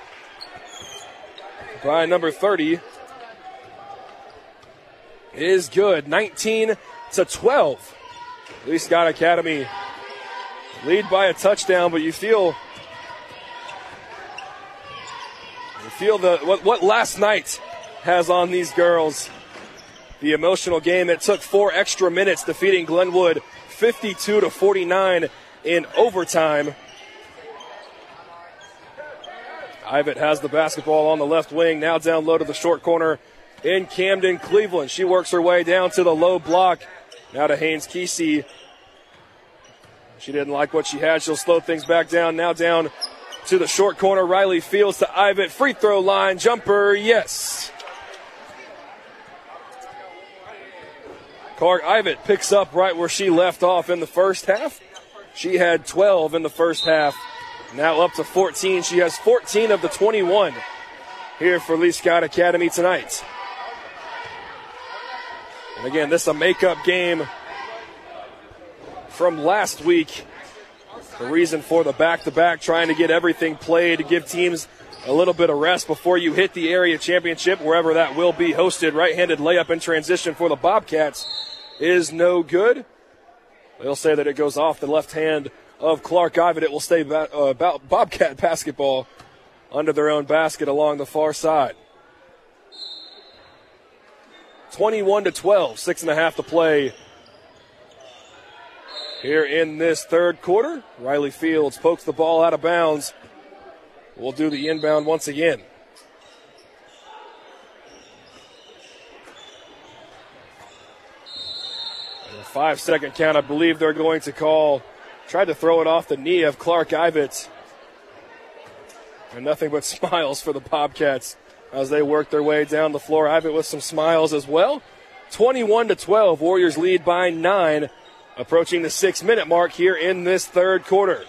by number thirty is good. nineteen to twelve. Lee Scott Academy lead by a touchdown, but you feel you feel the what, what last night has on these girls. The emotional game. It took four extra minutes, defeating Glenwood fifty-two to forty-nine in overtime. Ivet has the basketball on the left wing, now down low to the short corner in Camden Cleveland. She works her way down to the low block. Now to Haynes Kesey. She didn't like what she had. She'll slow things back down. Now down to the short corner. Riley Fields to Ivet. Free throw line. Jumper. Yes. Clark Ivet picks up right where she left off in the first half. She had twelve in the first half. Now up to fourteen. She has fourteen of the twenty-one here for Lee Scott Academy tonight. And again, this is a makeup game from last week. The reason for the back-to-back, trying to get everything played to give teams a little bit of rest before you hit the area championship, wherever that will be hosted. Right-handed layup in transition for the Bobcats is no good. They'll say that it goes off the left hand of Clark Ivet. It will stay about, uh, about Bobcat basketball under their own basket along the far side. twenty-one to twelve, six and a half to play here in this third quarter. Riley Fields pokes the ball out of bounds. We'll do the inbound once again. And a five-second count, I believe they're going to call. Tried to throw it off the knee of Clark Ivet. And nothing but smiles for the Bobcats as they work their way down the floor. Ivet with some smiles as well. twenty-one to twelve. Warriors lead by nine, approaching the six-minute mark here in this third quarter.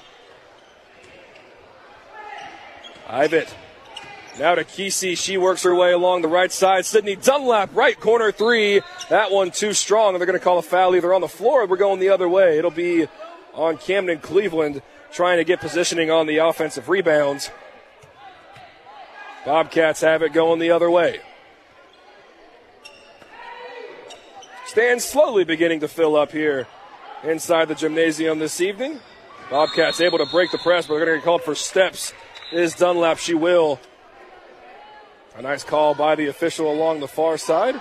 Ivet now to Kesey. She works her way along the right side. Sydney Dunlap, right corner three. That one too strong. They're going to call a foul either on the floor or we're going the other way. It'll be on Camden Cleveland, trying to get positioning on the offensive rebounds. Bobcats have it going the other way. Stands slowly beginning to fill up here inside the gymnasium this evening. Bobcats able to break the press, but they're going to get called for steps. Is Dunlap, she will. A nice call by the official along the far side.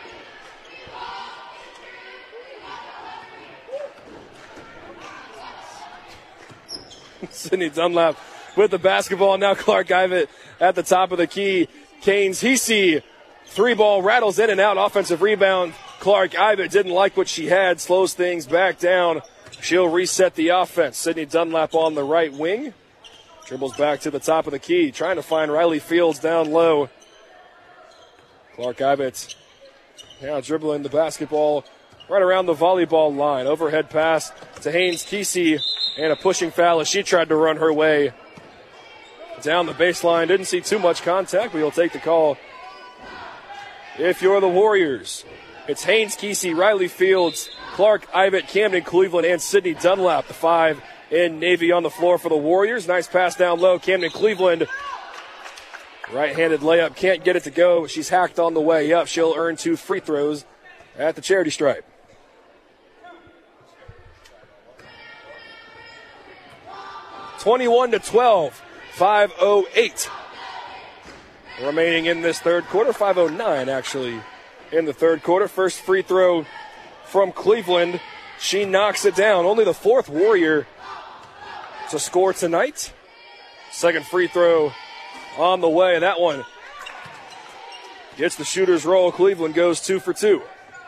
Sydney Dunlap with the basketball. Now Clark Ivitt at the top of the key. Canes Hesse. Three ball rattles in and out. Offensive rebound. Clark Ivitt didn't like what she had. Slows things back down. She'll reset the offense. Sydney Dunlap on the right wing. Dribbles back to the top of the key. Trying to find Riley Fields down low. Clark Ivitt now dribbling the basketball right around the volleyball line. Overhead pass to Haynes Kesey. And a pushing foul as she tried to run her way down the baseline. Didn't see too much contact, but he'll take the call. If you're the Warriors, it's Haynes Kesey, Riley Fields, Clark Ivitt, Camden Cleveland, and Sydney Dunlap. The five in Navy on the floor for the Warriors. Nice pass down low. Camden Cleveland. Right-handed layup. Can't get it to go. She's hacked on the way up. She'll earn two free throws at the charity stripe. twenty-one to twelve, five oh eight remaining in this third quarter. five oh nine actually in the third quarter. First free throw from Cleveland. She knocks it down. Only the fourth Warrior to score tonight. Second free throw on the way. That one gets the shooter's roll. Cleveland goes two for two.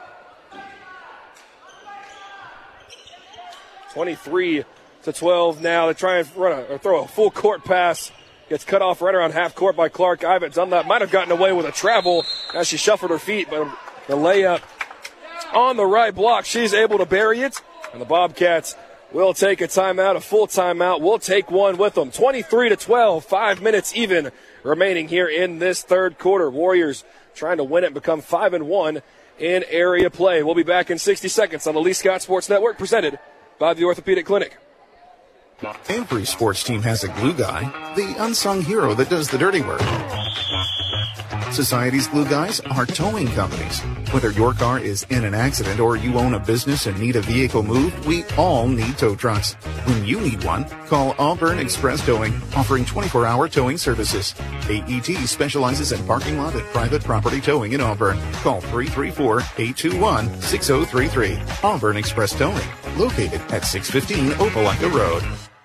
twenty-three to twelve now. They try and run a, or throw a full court pass. Gets cut off right around half court by Clark Ivitt. Dunlap might have gotten away with a travel as she shuffled her feet, but the layup on the right block. She's able to bury it, and the Bobcats will take a timeout, a full timeout. We'll take one with them. twenty-three to twelve, five minutes even remaining here in this third quarter. Warriors trying to win it and become five and one in area play. We'll be back in sixty seconds on the Lee Scott Sports Network, presented by the Orthopedic Clinic. Every sports team has a glue guy, the unsung hero that does the dirty work. Society's glue guys are towing companies. Whether your car is in an accident or you own a business and need a vehicle moved, we all need tow trucks. When you need one, call Auburn Express Towing, offering twenty-four hour towing services. A E T specializes in parking lot and private property towing in Auburn. Call three three four, eight two one, six oh three three. Auburn Express Towing, located at six fifteen Opelika Road.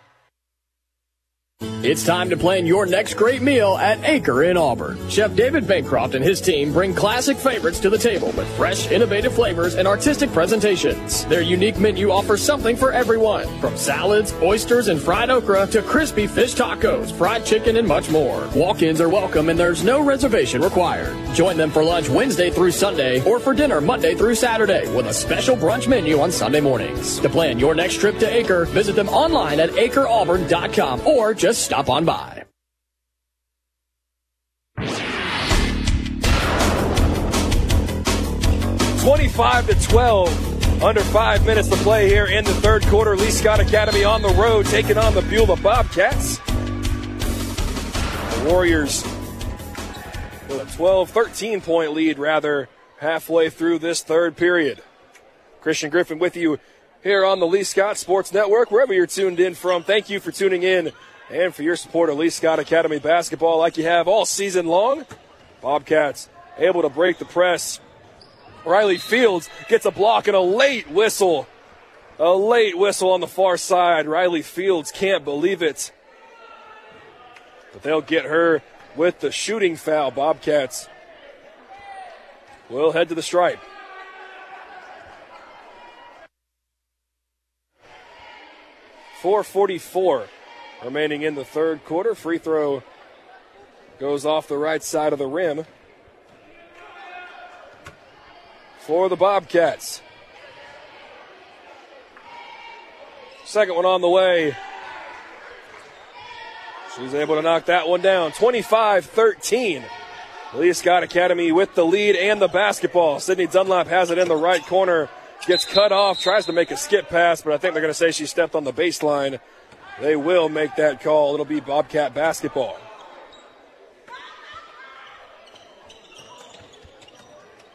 It's time to plan your next great meal at Acre in Auburn. Chef David Bancroft and his team bring classic favorites to the table with fresh, innovative flavors and artistic presentations. Their unique menu offers something for everyone, from salads, oysters, and fried okra to crispy fish tacos, fried chicken, and much more. Walk-ins are welcome and there's no reservation required. Join them for lunch Wednesday through Sunday or for dinner Monday through Saturday with a special brunch menu on Sunday mornings. To plan your next trip to Acre, visit them online at acre auburn dot com or just stop on by. twenty-five to twelve, under five minutes to play here in the third quarter. Lee Scott Academy on the road, taking on the Beulah Bobcats. The Warriors with a twelve, thirteen point lead, rather, halfway through this third period. Christian Griffin with you here on the Lee Scott Sports Network, wherever you're tuned in from. Thank you for tuning in and for your support of Lee Scott Academy basketball like you have all season long. Bobcats able to break the press. Riley Fields gets a block and a late whistle. A late whistle on the far side. Riley Fields can't believe it. But they'll get her with the shooting foul. Bobcats will head to the stripe. four forty-four remaining in the third quarter. Free throw goes off the right side of the rim for the Bobcats. Second one on the way. She's able to knock that one down. twenty-five thirteen. Lee Scott Academy with the lead and the basketball. Sydney Dunlap has it in the right corner. Gets cut off, tries to make a skip pass, but I think they're going to say she stepped on the baseline. They will make that call. It'll be Bobcat basketball.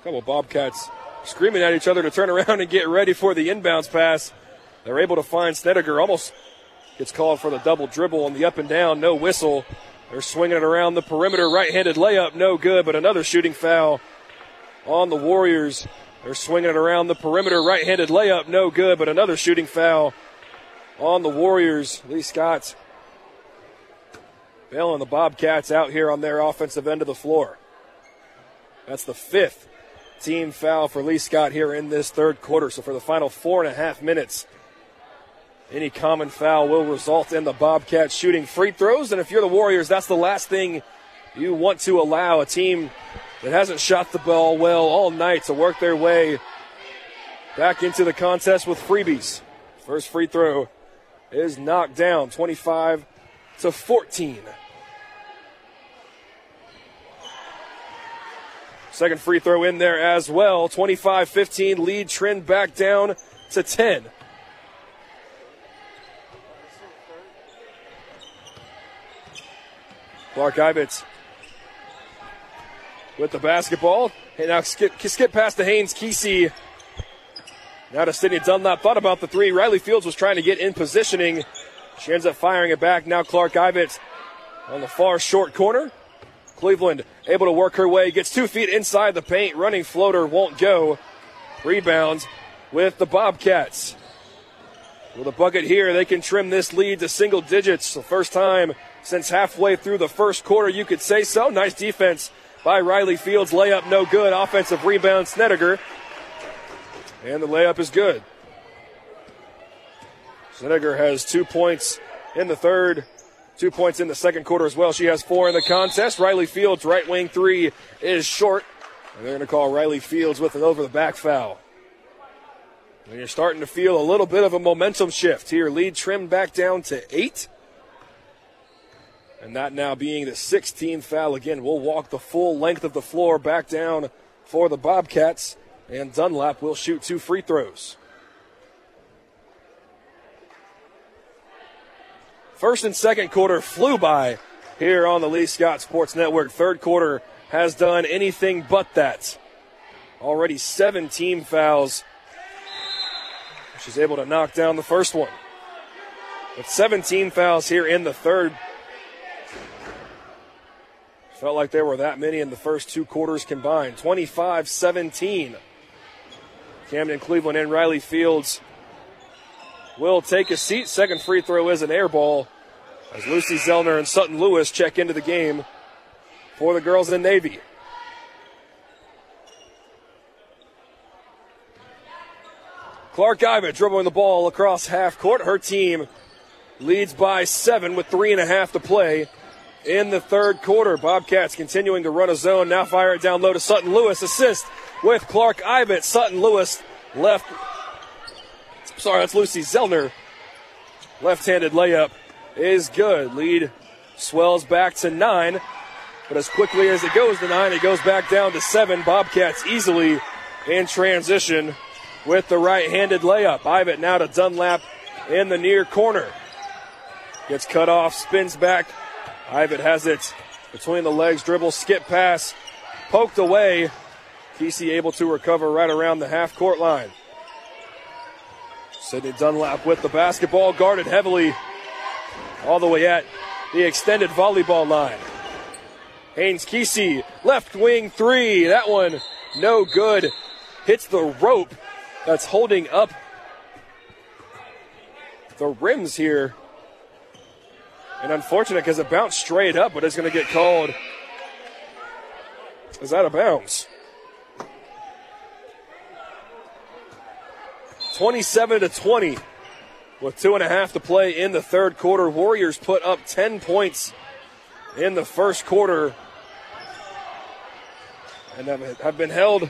couple Bobcats screaming at each other to turn around and get ready for the inbounds pass. They're able to find Snedeker. Almost gets called for the double dribble on the up and down. No whistle. They're swinging it around the perimeter. Right-handed layup, no good, but another shooting foul on the Warriors. They're swinging it around the perimeter. Right-handed layup, no good, but another shooting foul on the Warriors. Lee Scott bailing the Bobcats out here on their offensive end of the floor. That's the fifth team foul for Lee Scott here in this third quarter. So for the final four and a half minutes, any common foul will result in the Bobcats shooting free throws. And if you're the Warriors, that's the last thing you want to allow a team that hasn't shot the ball well all night to work their way back into the contest with freebies. First free throw is knocked down, twenty-five to fourteen. Second free throw in there as well. twenty-five fifteen lead, trend back down to ten. Clark Ivitz with the basketball. And now skip, skip past to Haynes Kesey. Now to Sydney Dunlap. Thought about the three. Riley Fields was trying to get in positioning. She ends up firing it back. Now Clark Ivitz on the far short corner. Cleveland able to work her way. Gets two feet inside the paint. Running floater won't go. Rebounds with the Bobcats. With a bucket here, they can trim this lead to single digits. The first time since halfway through the first quarter, you could say so. Nice defense by Riley Fields. Layup no good. Offensive rebound, Snedeker. And the layup is good. Snedeker has two points in the third, two points in the second quarter as well. She has four in the contest. Riley Fields' right wing three is short. And they're going to call Riley Fields with an over-the-back foul. And you're starting to feel a little bit of a momentum shift here. Lead trimmed back down to eight. And that now being the sixteenth foul again. We'll walk the full length of the floor back down for the Bobcats. And Dunlap will shoot two free throws. First and second quarter flew by here on the Lee Scott Sports Network. Third quarter has done anything but that. Already seven team fouls. She's able to knock down the first one. With seventeen fouls here in the third. Felt like there were that many in the first two quarters combined. twenty-five seventeen. Camden Cleveland and Riley Fields will take a seat. Second free throw is an air ball as Lucy Zellner and Sutton Lewis check into the game for the girls in Navy. Clark Ivett dribbling the ball across half court. Her team leads by seven with three and a half to play in the third quarter. Bobcats continuing to run a zone. Now fire it down low to Sutton Lewis. Assist with Clark Ivett. Sutton Lewis left. Sorry, that's Lucy Zellner. Left-handed layup is good. Lead swells back to nine. But as quickly as it goes to nine, it goes back down to seven. Bobcats easily in transition with the right-handed layup. Ivett now to Dunlap in the near corner. Gets cut off, spins back. Ivett has it between the legs, dribble, skip pass, poked away. Kesey able to recover right around the half-court line. Sydney Dunlap with the basketball, guarded heavily all the way at the extended volleyball line. Haynes Kesey, left wing three. That one no good. Hits the rope that's holding up the rims here. And unfortunate because it bounced straight up, but it's going to get called as out of bounds. twenty-seven to twenty with two and a half to play in the third quarter. Warriors put up ten points in the first quarter and have been held, it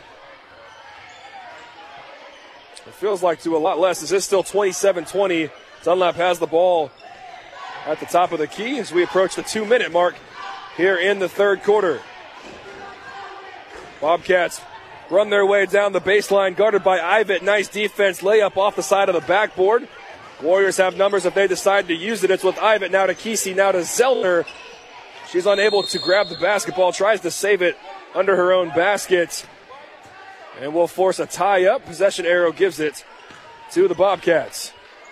feels like, to a lot less. This is still twenty-seven twenty. Dunlap has the ball at the top of the key as we approach the two-minute mark here in the third quarter. Bobcats run their way down the baseline, guarded by Ivett. Nice defense, layup off the side of the backboard. Warriors have numbers if they decide to use it. It's with Ivett now to Kesey, now to Zellner. She's unable to grab the basketball, tries to save it under her own basket. And we'll force a tie-up. Possession arrow gives it to the Bobcats.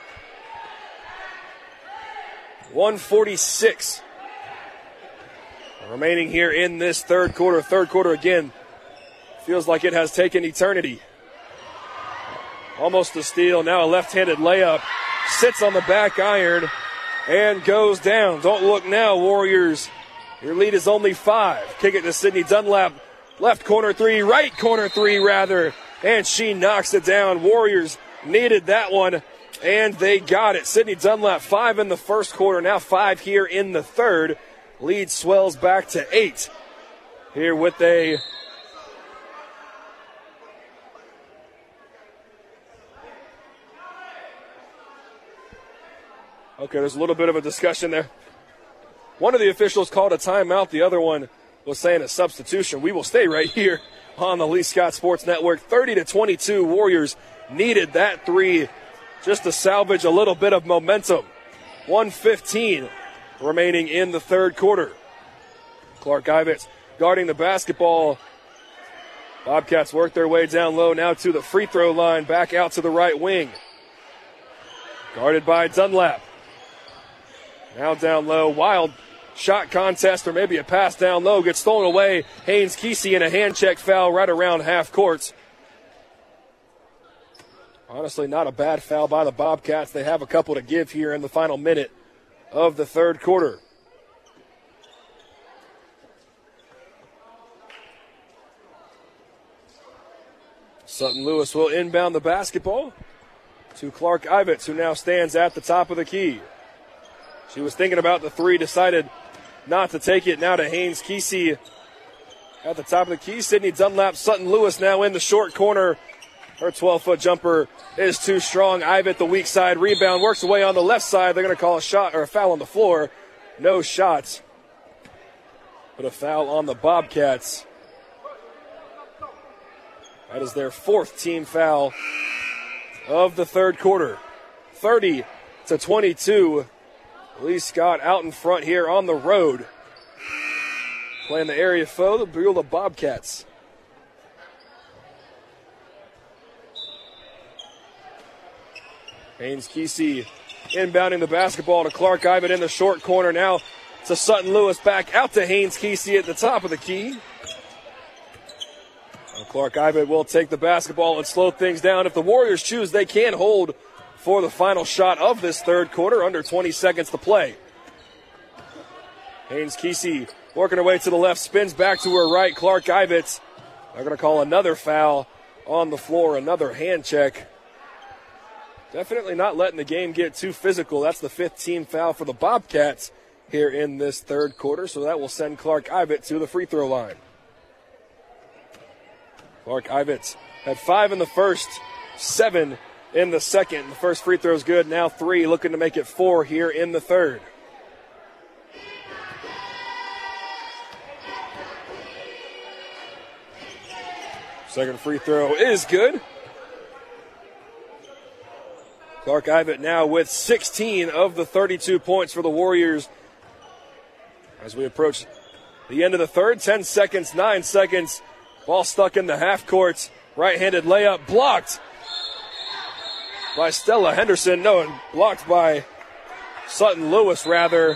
one forty-six remaining here in this third quarter. Third quarter again feels like it has taken eternity. Almost a steal. Now a left-handed layup. Sits on the back iron and goes down. Don't look now, Warriors. Your lead is only five. Kick it to Sydney Dunlap. Left corner three, right corner three, rather. And she knocks it down. Warriors needed that one, and they got it. Sydney Dunlap, five in the first quarter, now five here in the third. Lead swells back to eight. Here with a Okay, there's a little bit of a discussion there. One of the officials called a timeout. The other one was saying a substitution. We will stay right here on the Lee Scott Sports Network. thirty to twenty-two, Warriors needed that three just to salvage a little bit of momentum. one fifteen remaining in the third quarter. Clark Ivets guarding the basketball. Bobcats work their way down low now to the free throw line, back out to the right wing. Guarded by Dunlap. Now down low, wild shot contest or maybe a pass down low gets stolen away. Haynes Kesey in a hand check foul right around half court. Honestly, not a bad foul by the Bobcats. They have a couple to give here in the final minute of the third quarter. Sutton Lewis will inbound the basketball to Clark Ivets, who now stands at the top of the key. She was thinking about the three, decided not to take it. Now to Haynes Kesey at the top of the key. Sydney Dunlap, Sutton Lewis now in the short corner. Her twelve-foot jumper is too strong. Ivett, the weak side rebound, works away on the left side. They're going to call a shot or a foul on the floor. No shots, but a foul on the Bobcats. That is their fourth team foul of the third quarter. thirty to twenty-two. Lee Scott out in front here on the road. Playing the area foe, the Beulah Bobcats. Haynes Kesey inbounding the basketball to Clark Ivett in the short corner. Now to Sutton Lewis, back out to Haynes Kesey at the top of the key. Well, Clark Ivett will take the basketball and slow things down. If the Warriors choose, they can hold for the final shot of this third quarter, under twenty seconds to play. Haynes Kesey working her way to the left, spins back to her right. Clark Ivett, they're going to call another foul on the floor, another hand check. Definitely not letting the game get too physical. That's the fifth team foul for the Bobcats here in this third quarter, so that will send Clark Ivett to the free throw line. Clark Ivett had five in the first, seven in the second. The first free throw is good. Now three, looking to make it four here in the third. Second free throw is good. Clark Ivett now with sixteen of the thirty-two points for the Warriors. As we approach the end of the third, ten seconds, nine seconds. Ball stuck in the half court. Right-handed layup blocked by Stella Henderson. No, blocked by Sutton Lewis, rather.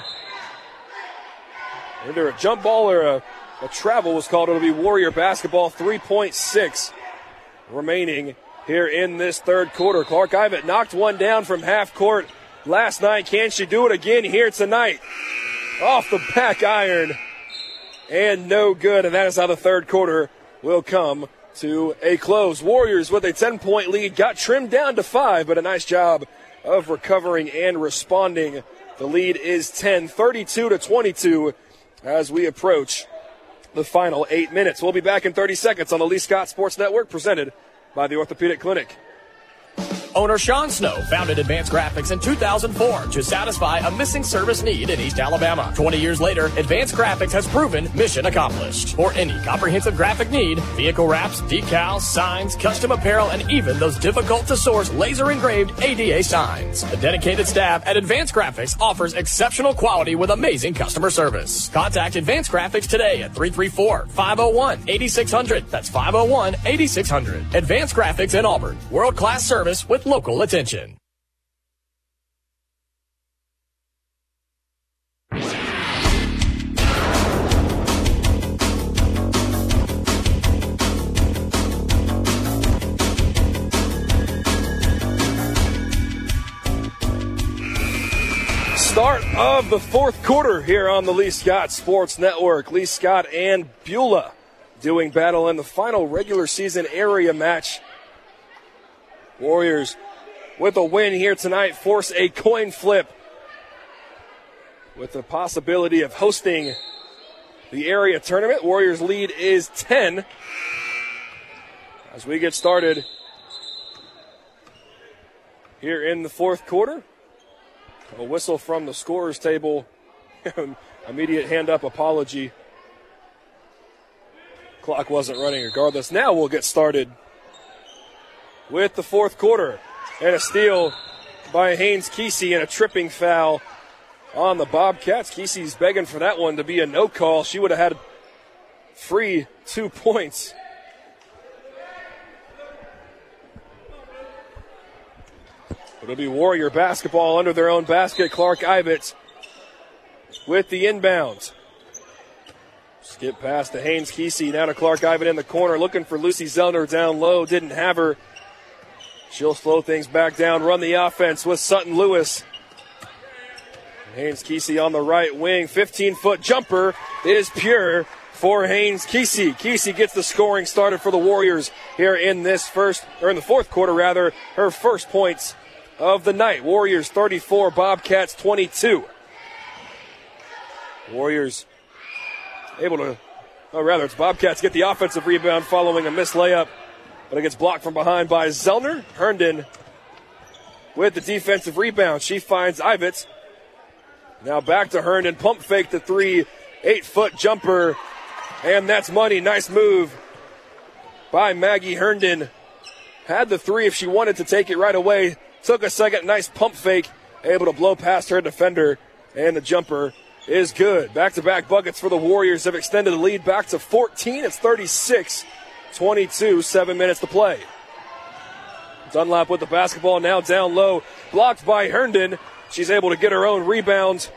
Either a jump ball or a, a travel was called. It'll be Warrior basketball. three point six remaining here in this third quarter. Clark Ivett knocked one down from half court last night. Can she do it again here tonight? Off the back iron. And no good. And that is how the third quarter will come to a close. Warriors with a ten-point lead. Got trimmed down to five, but a nice job of recovering and responding. The lead is ten, thirty-two to twenty-two as we approach the final eight minutes. We'll be back in thirty seconds on the Lee Scott Sports Network, presented by the Orthopedic Clinic. Owner Sean Snow founded Advanced Graphics in two thousand four to satisfy a missing service need in East Alabama. twenty years later, Advanced Graphics has proven mission accomplished. For any comprehensive graphic need, vehicle wraps, decals, signs, custom apparel, and even those difficult-to-source laser-engraved A D A signs. The dedicated staff at Advanced Graphics offers exceptional quality with amazing customer service. Contact Advanced Graphics today at three three four, five oh one, eight six hundred. That's five oh one, eight six hundred. Advanced Graphics in Auburn. World-class service with local attention. Start of the fourth quarter here on the Lee Scott Sports Network. Lee Scott and Beulah doing battle in the final regular season area match. Warriors with a win here tonight force a coin flip with the possibility of hosting the area tournament. Warriors lead is ten as we get started here in the fourth quarter. A whistle from the scorer's table. Immediate hand-up apology. Clock wasn't running regardless. Now we'll get started with the fourth quarter. And a steal by Haynes Kesey and a tripping foul on the Bobcats. Kesey's begging for that one to be a no call. She would have had free two points. It'll be Warrior basketball under their own basket. Clark Ivets with the inbound. Skip past to Haynes Kesey. Now to Clark Ivet in the corner. Looking for Lucy Zellner down low. Didn't have her. She'll slow things back down. Run the offense with Sutton Lewis. Haynes Kesey on the right wing. fifteen-foot jumper. It is pure for Haynes Kesey. Kesey gets the scoring started for the Warriors here in this first, or in the fourth quarter rather. Her first points of the night. Warriors thirty-four, Bobcats twenty-two. Warriors able to, or rather it's Bobcats get the offensive rebound following a missed layup, but it gets blocked from behind by Zellner. Herndon with the defensive rebound. She finds Ivets. Now back to Herndon. Pump fake the three. Eight-foot jumper. And that's money. Nice move by Maggie Herndon. Had the three if she wanted to take it right away. Took a second, nice pump fake, able to blow past her defender, and the jumper is good. Back-to-back buckets for the Warriors have extended the lead back to fourteen. It's thirty-six twenty-two, seven minutes to play. Dunlap with the basketball, now down low, blocked by Herndon. She's able to get her own rebound.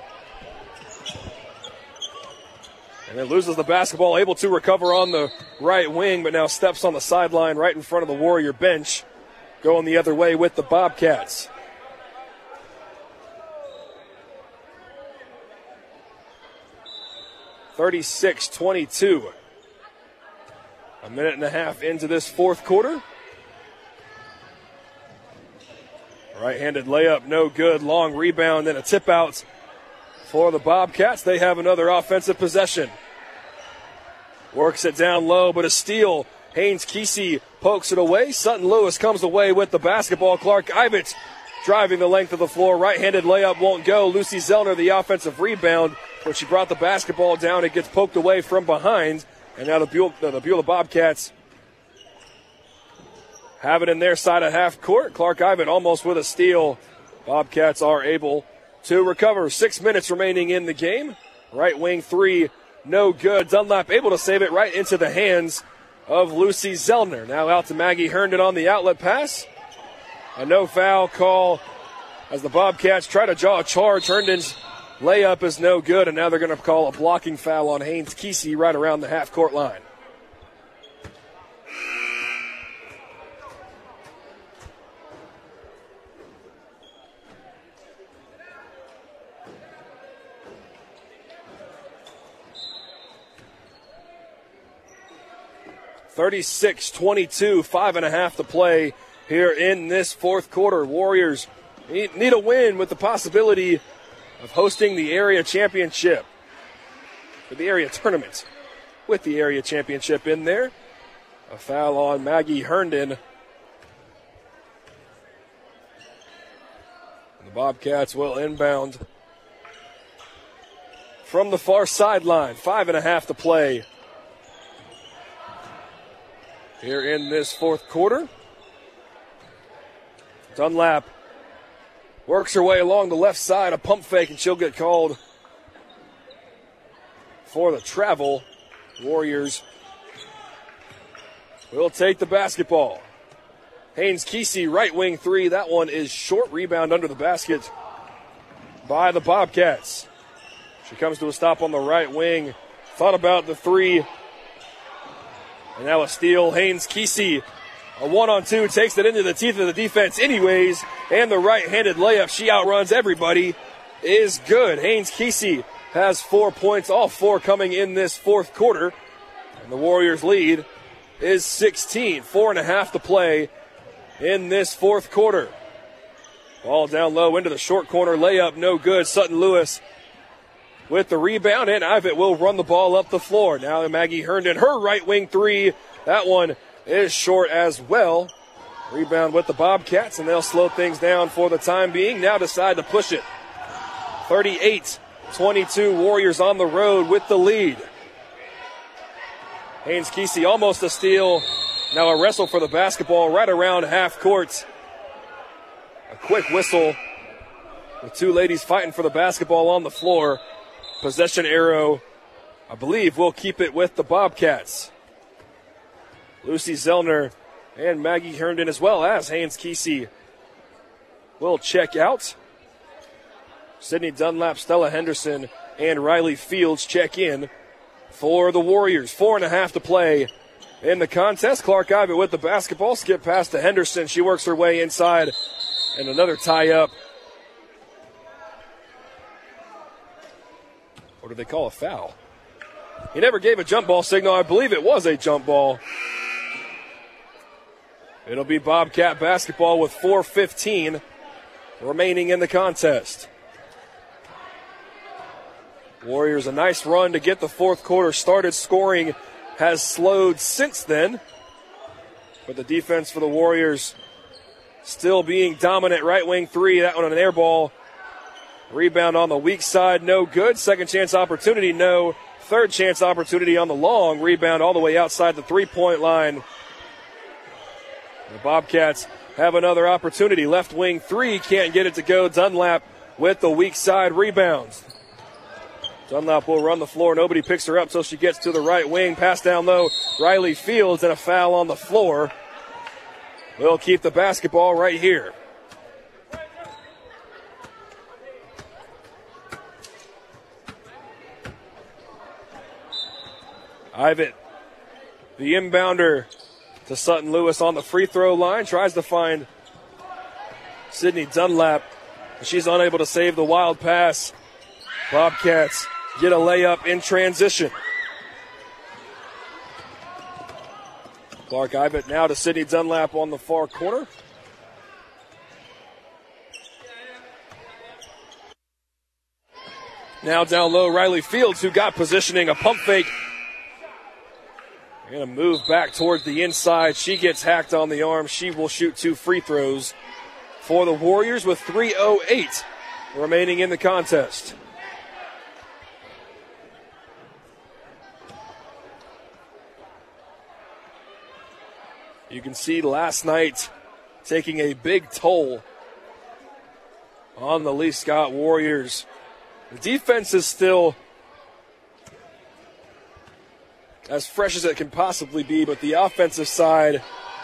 And then loses the basketball, able to recover on the right wing, but now steps on the sideline right in front of the Warrior bench. Going the other way with the Bobcats. thirty-six twenty-two. A minute and a half into this fourth quarter. Right-handed layup, no good. Long rebound and a tip out for the Bobcats. They have another offensive possession. Works it down low, but a steal. Haynes Kesey pokes it away. Sutton Lewis comes away with the basketball. Clark Ivets driving the length of the floor. Right-handed layup won't go. Lucy Zellner, the offensive rebound. When she brought the basketball down, it gets poked away from behind. And now the Beulah, the Beulah Bobcats have it in their side of half court. Clark Ivet almost with a steal. Bobcats are able to recover. Six minutes remaining in the game. Right wing three, no good. Dunlap able to save it right into the hands of Lucy Zellner. Now out to Maggie Herndon on the outlet pass. A no foul call as the Bobcats try to draw a charge. Herndon's layup is no good, and now they're going to call a blocking foul on Haynes Kesey right around the half court line. thirty-six twenty-two, five and a half to play here in this fourth quarter. Warriors need a win with the possibility of hosting the area championship, or the area tournament, with the area championship in there. A foul on Maggie Herndon. The Bobcats will inbound from the far sideline. Five and a half to play here in this fourth quarter. Dunlap works her way along the left side, a pump fake, and she'll get called for the travel. Warriors will take the basketball. Haynes Kesey, right wing three. That one is short. Rebound under the basket by the Bobcats. She comes to a stop on the right wing. Thought about the three. And now a steal. Haynes Kesey, a one-on-two, takes it into the teeth of the defense anyways. And the right-handed layup, she outruns everybody, is good. Haynes Kesey has four points, all four coming in this fourth quarter. And the Warriors' lead is sixteen. Four and a half to play in this fourth quarter. Ball down low into the short corner. Layup no good. Sutton Lewis with the rebound, and Ivitt will run the ball up the floor. Now Maggie Herndon, her right wing three. That one is short as well. Rebound with the Bobcats, and they'll slow things down for the time being. Now decide to push it. thirty-eight twenty-two, Warriors on the road with the lead. Haynes Kesey almost a steal. Now a wrestle for the basketball right around half court. A quick whistle with two ladies fighting for the basketball on the floor. Possession arrow, I believe, will keep it with the Bobcats. Lucy Zellner and Maggie Herndon, as well as Haynes Kesey, will check out. Sydney Dunlap, Stella Henderson, and Riley Fields check in for the Warriors. Four and a half to play in the contest. Clark Ivitt with the basketball. Skip pass to Henderson. She works her way inside. And another tie-up. Or do they call a foul? He never gave a jump ball signal. I believe it was a jump ball. It'll be Bobcat basketball with four fifteen remaining in the contest. Warriors, a nice run to get the fourth quarter started. Scoring has slowed since then. But the defense for the Warriors still being dominant. Right wing three, that one an air ball. Rebound on the weak side, no good. Second chance opportunity, no. Third chance opportunity on the long. Rebound all the way outside the three-point line. The Bobcats have another opportunity. Left wing three, can't get it to go. Dunlap with the weak side rebounds. Dunlap will run the floor. Nobody picks her up till she gets to the right wing. Pass down low. Riley Fields, and a foul on the floor. We'll keep the basketball right here. Ivitt, the inbounder to Sutton Lewis on the free throw line. Tries to find Sydney Dunlap. She's unable to save the wild pass. Bobcats get a layup in transition. Clark Ivitt now to Sydney Dunlap on the far corner. Now down low, Riley Fields, who got positioning, a pump fake. Going to move back towards the inside. She gets hacked on the arm. She will shoot two free throws for the Warriors with three oh eight remaining in the contest. You can see last night taking a big toll on the Lee Scott Warriors. The defense is still as fresh as it can possibly be, but the offensive side,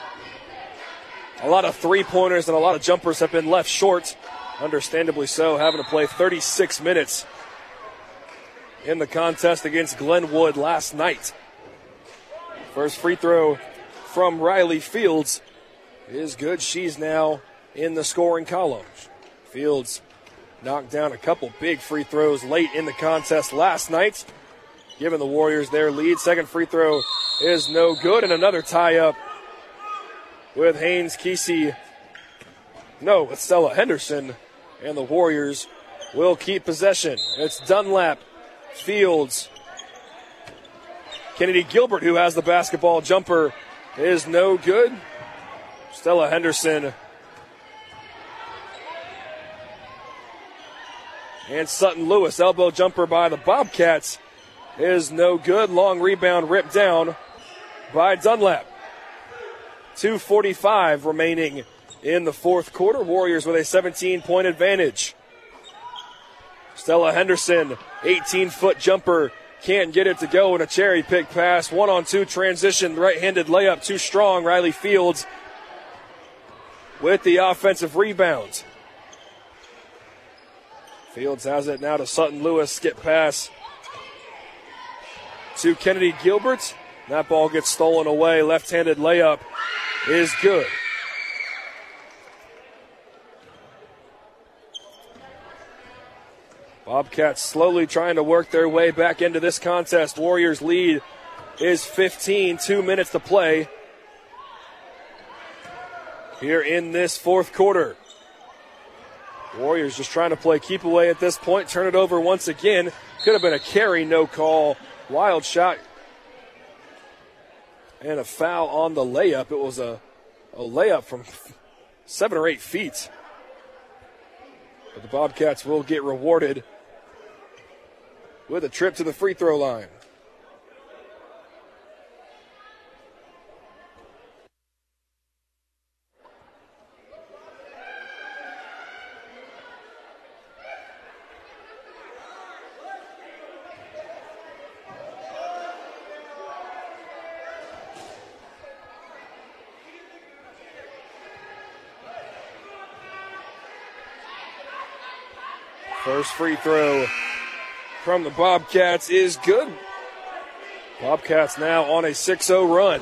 a lot of three-pointers and a lot of jumpers have been left short, understandably so, having to play thirty-six minutes in the contest against Glenwood last night. First free throw from Riley Fields is good. She's now in the scoring column. Fields knocked down a couple big free throws late in the contest last night, giving the Warriors their lead. Second free throw is no good, and another tie-up with Haynes Kesey. No, with Stella Henderson, and the Warriors will keep possession. It's Dunlap, Fields, Kennedy Gilbert, who has the basketball. Jumper is no good. Stella Henderson And Sutton Lewis, elbow jumper by the Bobcats is no good. Long rebound ripped down by Dunlap. two forty-five remaining in the fourth quarter. Warriors with a seventeen-point advantage. Stella Henderson, eighteen-foot jumper, can't get it to go in a cherry pick pass. One-on-two transition, right-handed layup, too strong. Riley Fields with the offensive rebound. Fields has it now to Sutton Lewis. Skip pass to Kennedy Gilbert. That ball gets stolen away. Left-handed layup is good. Bobcats slowly trying to work their way back into this contest. Warriors lead is fifteen. Two minutes to play here in this fourth quarter. Warriors just trying to play keep away at this point. Turn it over once again. Could have been a carry, no call. Wild shot. And a foul on the layup. It was a, a layup from seven or eight feet. But the Bobcats will get rewarded with a trip to the free throw line. First free throw from the Bobcats is good. Bobcats now on a six oh run.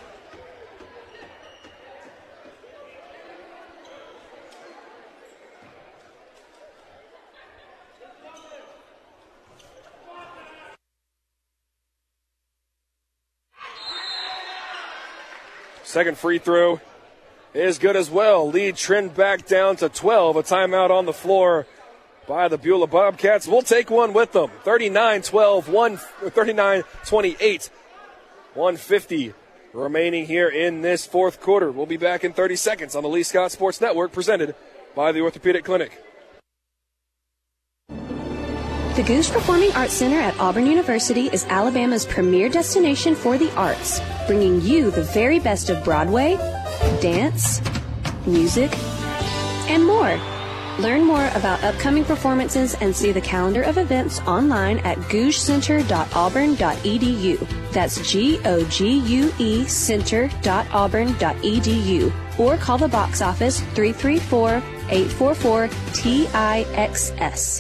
Second free throw is good as well. Lead trend back down to twelve. A timeout on the floor by the Beulah Bobcats. We'll take one with them. thirty-nine twelve, thirty-nine twenty-eight, one fifty remaining here in this fourth quarter. We'll be back in thirty seconds on the Lee Scott Sports Network, presented by the Orthopedic Clinic. The Goose Performing Arts Center at Auburn University is Alabama's premier destination for the arts, bringing you the very best of Broadway, dance, music, and more. Learn more about upcoming performances and see the calendar of events online at gouge center dot auburn dot e d u. That's G O G U E center dot auburn dot e d u. Or call the box office three three four, eight four four, T I X S.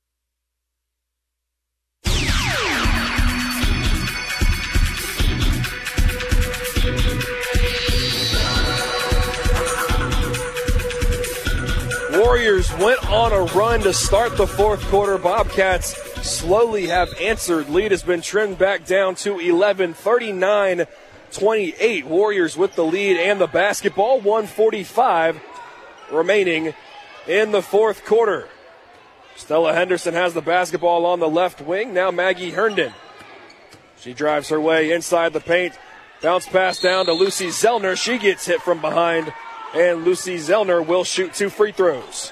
Warriors went on a run to start the fourth quarter. Bobcats slowly have answered. Lead has been trimmed back down to eleven, thirty-nine twenty-eight. Warriors with the lead and the basketball. one forty-five remaining in the fourth quarter. Stella Henderson has the basketball on the left wing. Now Maggie Herndon. She drives her way inside the paint. Bounce pass down to Lucy Zellner. She gets hit from behind. And Lucy Zellner will shoot two free throws.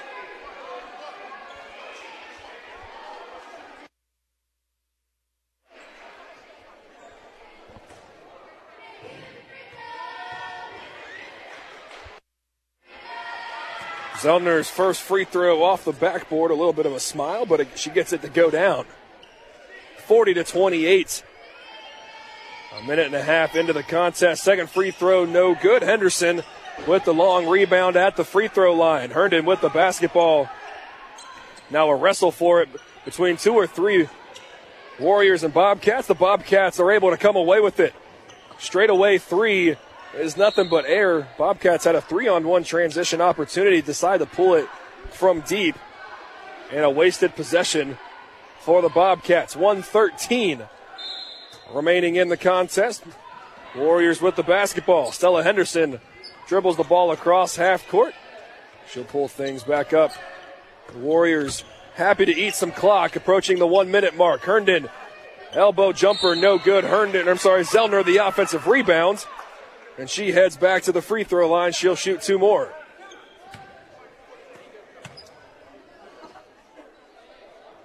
Zellner's first free throw off the backboard, a little bit of a smile, but she gets it to go down. forty to twenty-eight. A minute and a half into the contest. Second free throw, no good. Henderson with the long rebound at the free throw line. Herndon with the basketball. Now a wrestle for it between two or three Warriors and Bobcats. The Bobcats are able to come away with it. Straight away three is nothing but air. Bobcats had a three-on-one transition opportunity, decide to pull it from deep. And a wasted possession for the Bobcats. one thirteen remaining in the contest. Warriors with the basketball. Stella Henderson dribbles the ball across half court. She'll pull things back up. The Warriors happy to eat some clock, approaching the one-minute mark. Herndon, elbow jumper, no good. Herndon, I'm sorry, Zellner, the offensive rebound. And she heads back to the free throw line. She'll shoot two more.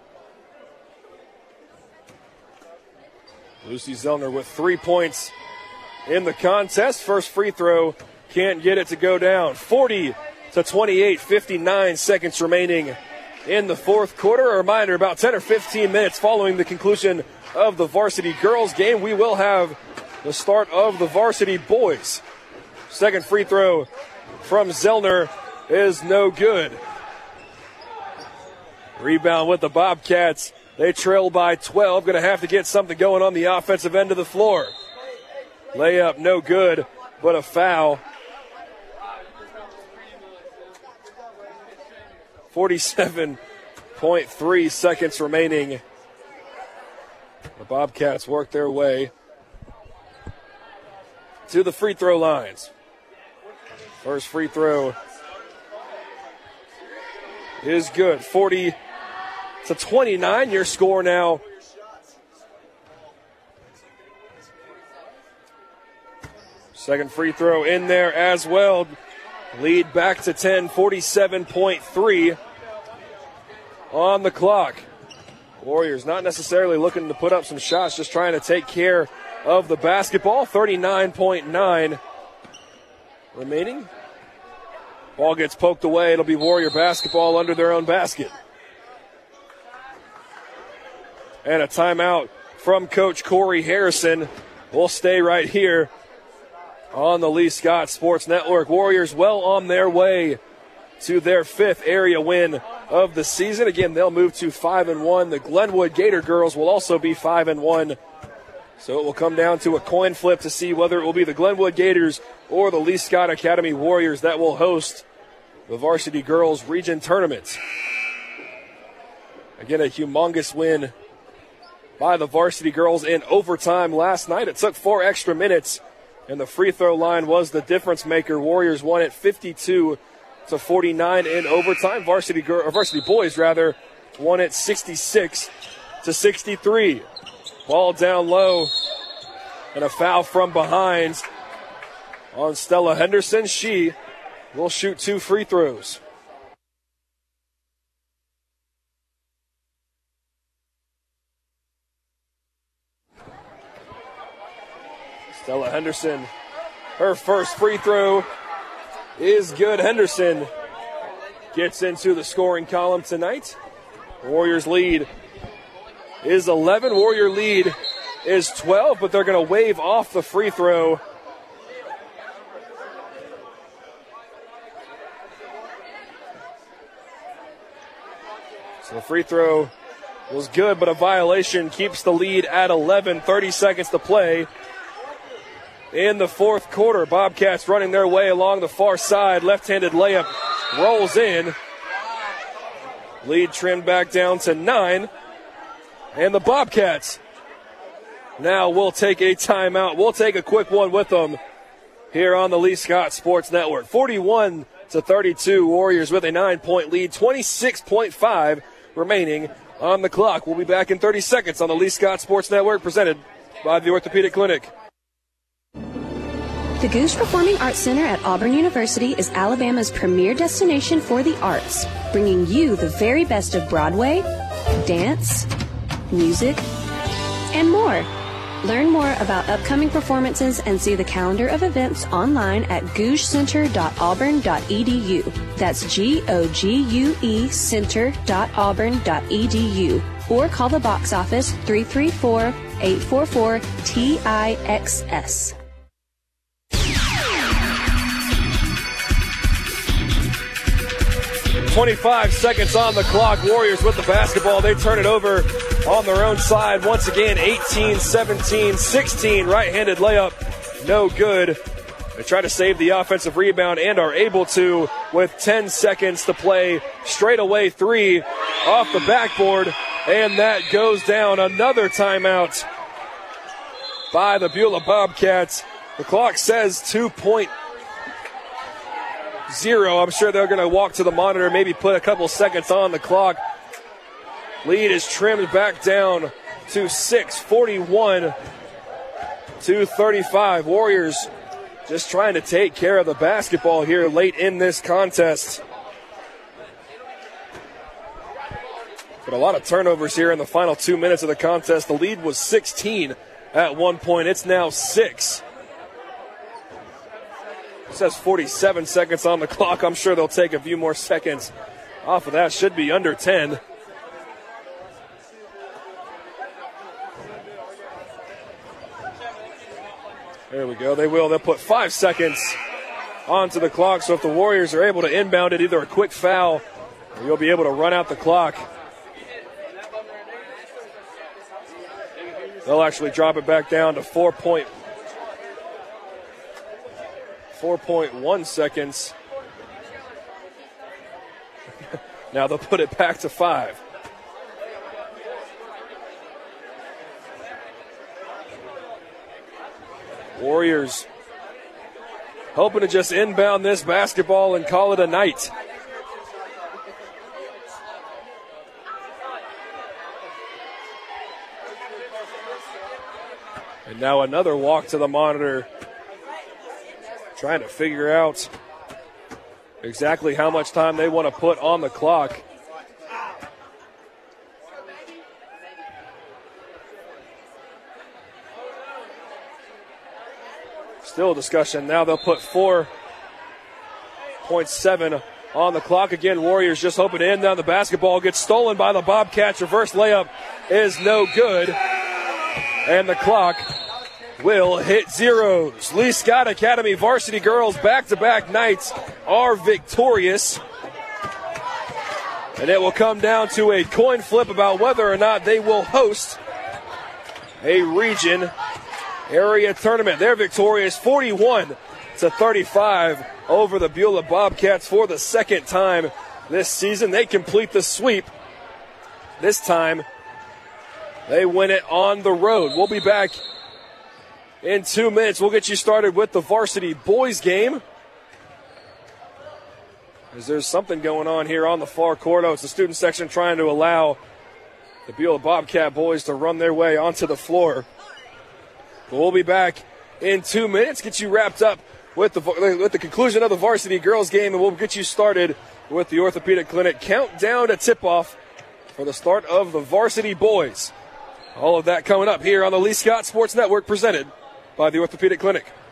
Lucy Zellner with three points in the contest. First free throw, can't get it to go down. forty to twenty-eight, fifty-nine seconds remaining in the fourth quarter. A reminder, about ten or fifteen minutes following the conclusion of the varsity girls game, we will have the start of the varsity boys. Second free throw from Zellner is no good. Rebound with the Bobcats. They trail by twelve. Going to have to get something going on the offensive end of the floor. Layup no good, but a foul. forty-seven point three seconds remaining. The Bobcats work their way to the free throw lines. First free throw is good. forty to twenty-nine, your score now. Second free throw in there as well. Lead back to ten, forty-seven point three on the clock. Warriors not necessarily looking to put up some shots, just trying to take care of the basketball. thirty-nine point nine remaining. Ball gets poked away. It'll be Warrior basketball under their own basket. And a timeout from Coach Corey Harrison. We'll stay right here on the Lee Scott Sports Network. Warriors well on their way to their fifth area win of the season. Again, they'll move to five and one. The Glenwood Gator girls will also be five and one. So it will come down to a coin flip to see whether it will be the Glenwood Gators or the Lee Scott Academy Warriors that will host the Varsity Girls Region Tournament. Again, a humongous win by the Varsity Girls in overtime last night. It took four extra minutes, and the free throw line was the difference maker. Warriors won it fifty-two to forty-nine in overtime. Varsity girl, or varsity boys rather, won it sixty-six to sixty-three. Ball down low, and a foul from behind on Stella Henderson. She will shoot two free throws. Stella Henderson, her first free throw is good. Henderson gets into the scoring column tonight. Warriors lead is eleven. Warrior lead is twelve, but they're going to wave off the free throw. So the free throw was good, but a violation keeps the lead at eleven. thirty seconds to play in the fourth quarter. Bobcats running their way along the far side. Left-handed layup rolls in. Lead trimmed back down to nine. And the Bobcats now will take a timeout. We'll take a quick one with them here on the Lee Scott Sports Network. forty-one to thirty-two, Warriors with a nine-point lead. twenty-six point five remaining on the clock. We'll be back in thirty seconds on the Lee Scott Sports Network, presented by the Orthopedic Clinic. The Goose Performing Arts Center at Auburn University is Alabama's premier destination for the arts, bringing you the very best of Broadway, dance, music, and more. Learn more about upcoming performances and see the calendar of events online at gouge center dot auburn dot e d u. That's G O G U E center dot auburn dot e d u. Or call the box office three three four, eight four four, T I X S. twenty-five seconds on the clock. Warriors with the basketball. They turn it over on their own side. Once again, eighteen, seventeen, sixteen. Right-handed layup. No good. They try to save the offensive rebound and are able to with ten seconds to play. Straight away three off the backboard. And that goes down. Another timeout by the Beulah Bobcats. The clock says two point zero. I'm sure they're going to walk to the monitor, maybe put a couple seconds on the clock. Lead is trimmed back down to six, forty-one to thirty-five. Warriors just trying to take care of the basketball here late in this contest. But a lot of turnovers here in the final two minutes of the contest. The lead was sixteen at one point. It's now six. It says forty-seven seconds on the clock. I'm sure they'll take a few more seconds off of that. Should be under ten. There we go. They will. They'll put five seconds onto the clock. So if the Warriors are able to inbound it, either a quick foul or you'll be able to run out the clock. They'll actually drop it back down to four point one seconds. Now they'll put it back to five. Warriors hoping to just inbound this basketball and call it a night. And now another walk to the monitor, trying to figure out exactly how much time they want to put on the clock. Still a discussion. Now they'll put four point seven on the clock. Again, Warriors just hoping to end down the basketball. Gets stolen by the Bobcats. Reverse layup is no good. And the clock will hit zeros. Lee Scott Academy varsity girls back-to-back nights are victorious. And it will come down to a coin flip about whether or not they will host a region area tournament. They're victorious forty-one to thirty-five over the Beulah Bobcats for the second time this season. They complete the sweep. This time they win it on the road. We'll be back in two minutes. We'll get you started with the varsity boys game. As there's something going on here on the far court. Oh, it's the student section trying to allow the Beulah Bobcat boys to run their way onto the floor. But we'll be back in two minutes, get you wrapped up with the with the conclusion of the varsity girls game, and we'll get you started with the Orthopedic Clinic countdown to tip-off for the start of the varsity boys. All of that coming up here on the Lee Scott Sports Network, presented by the Orthopedic Clinic.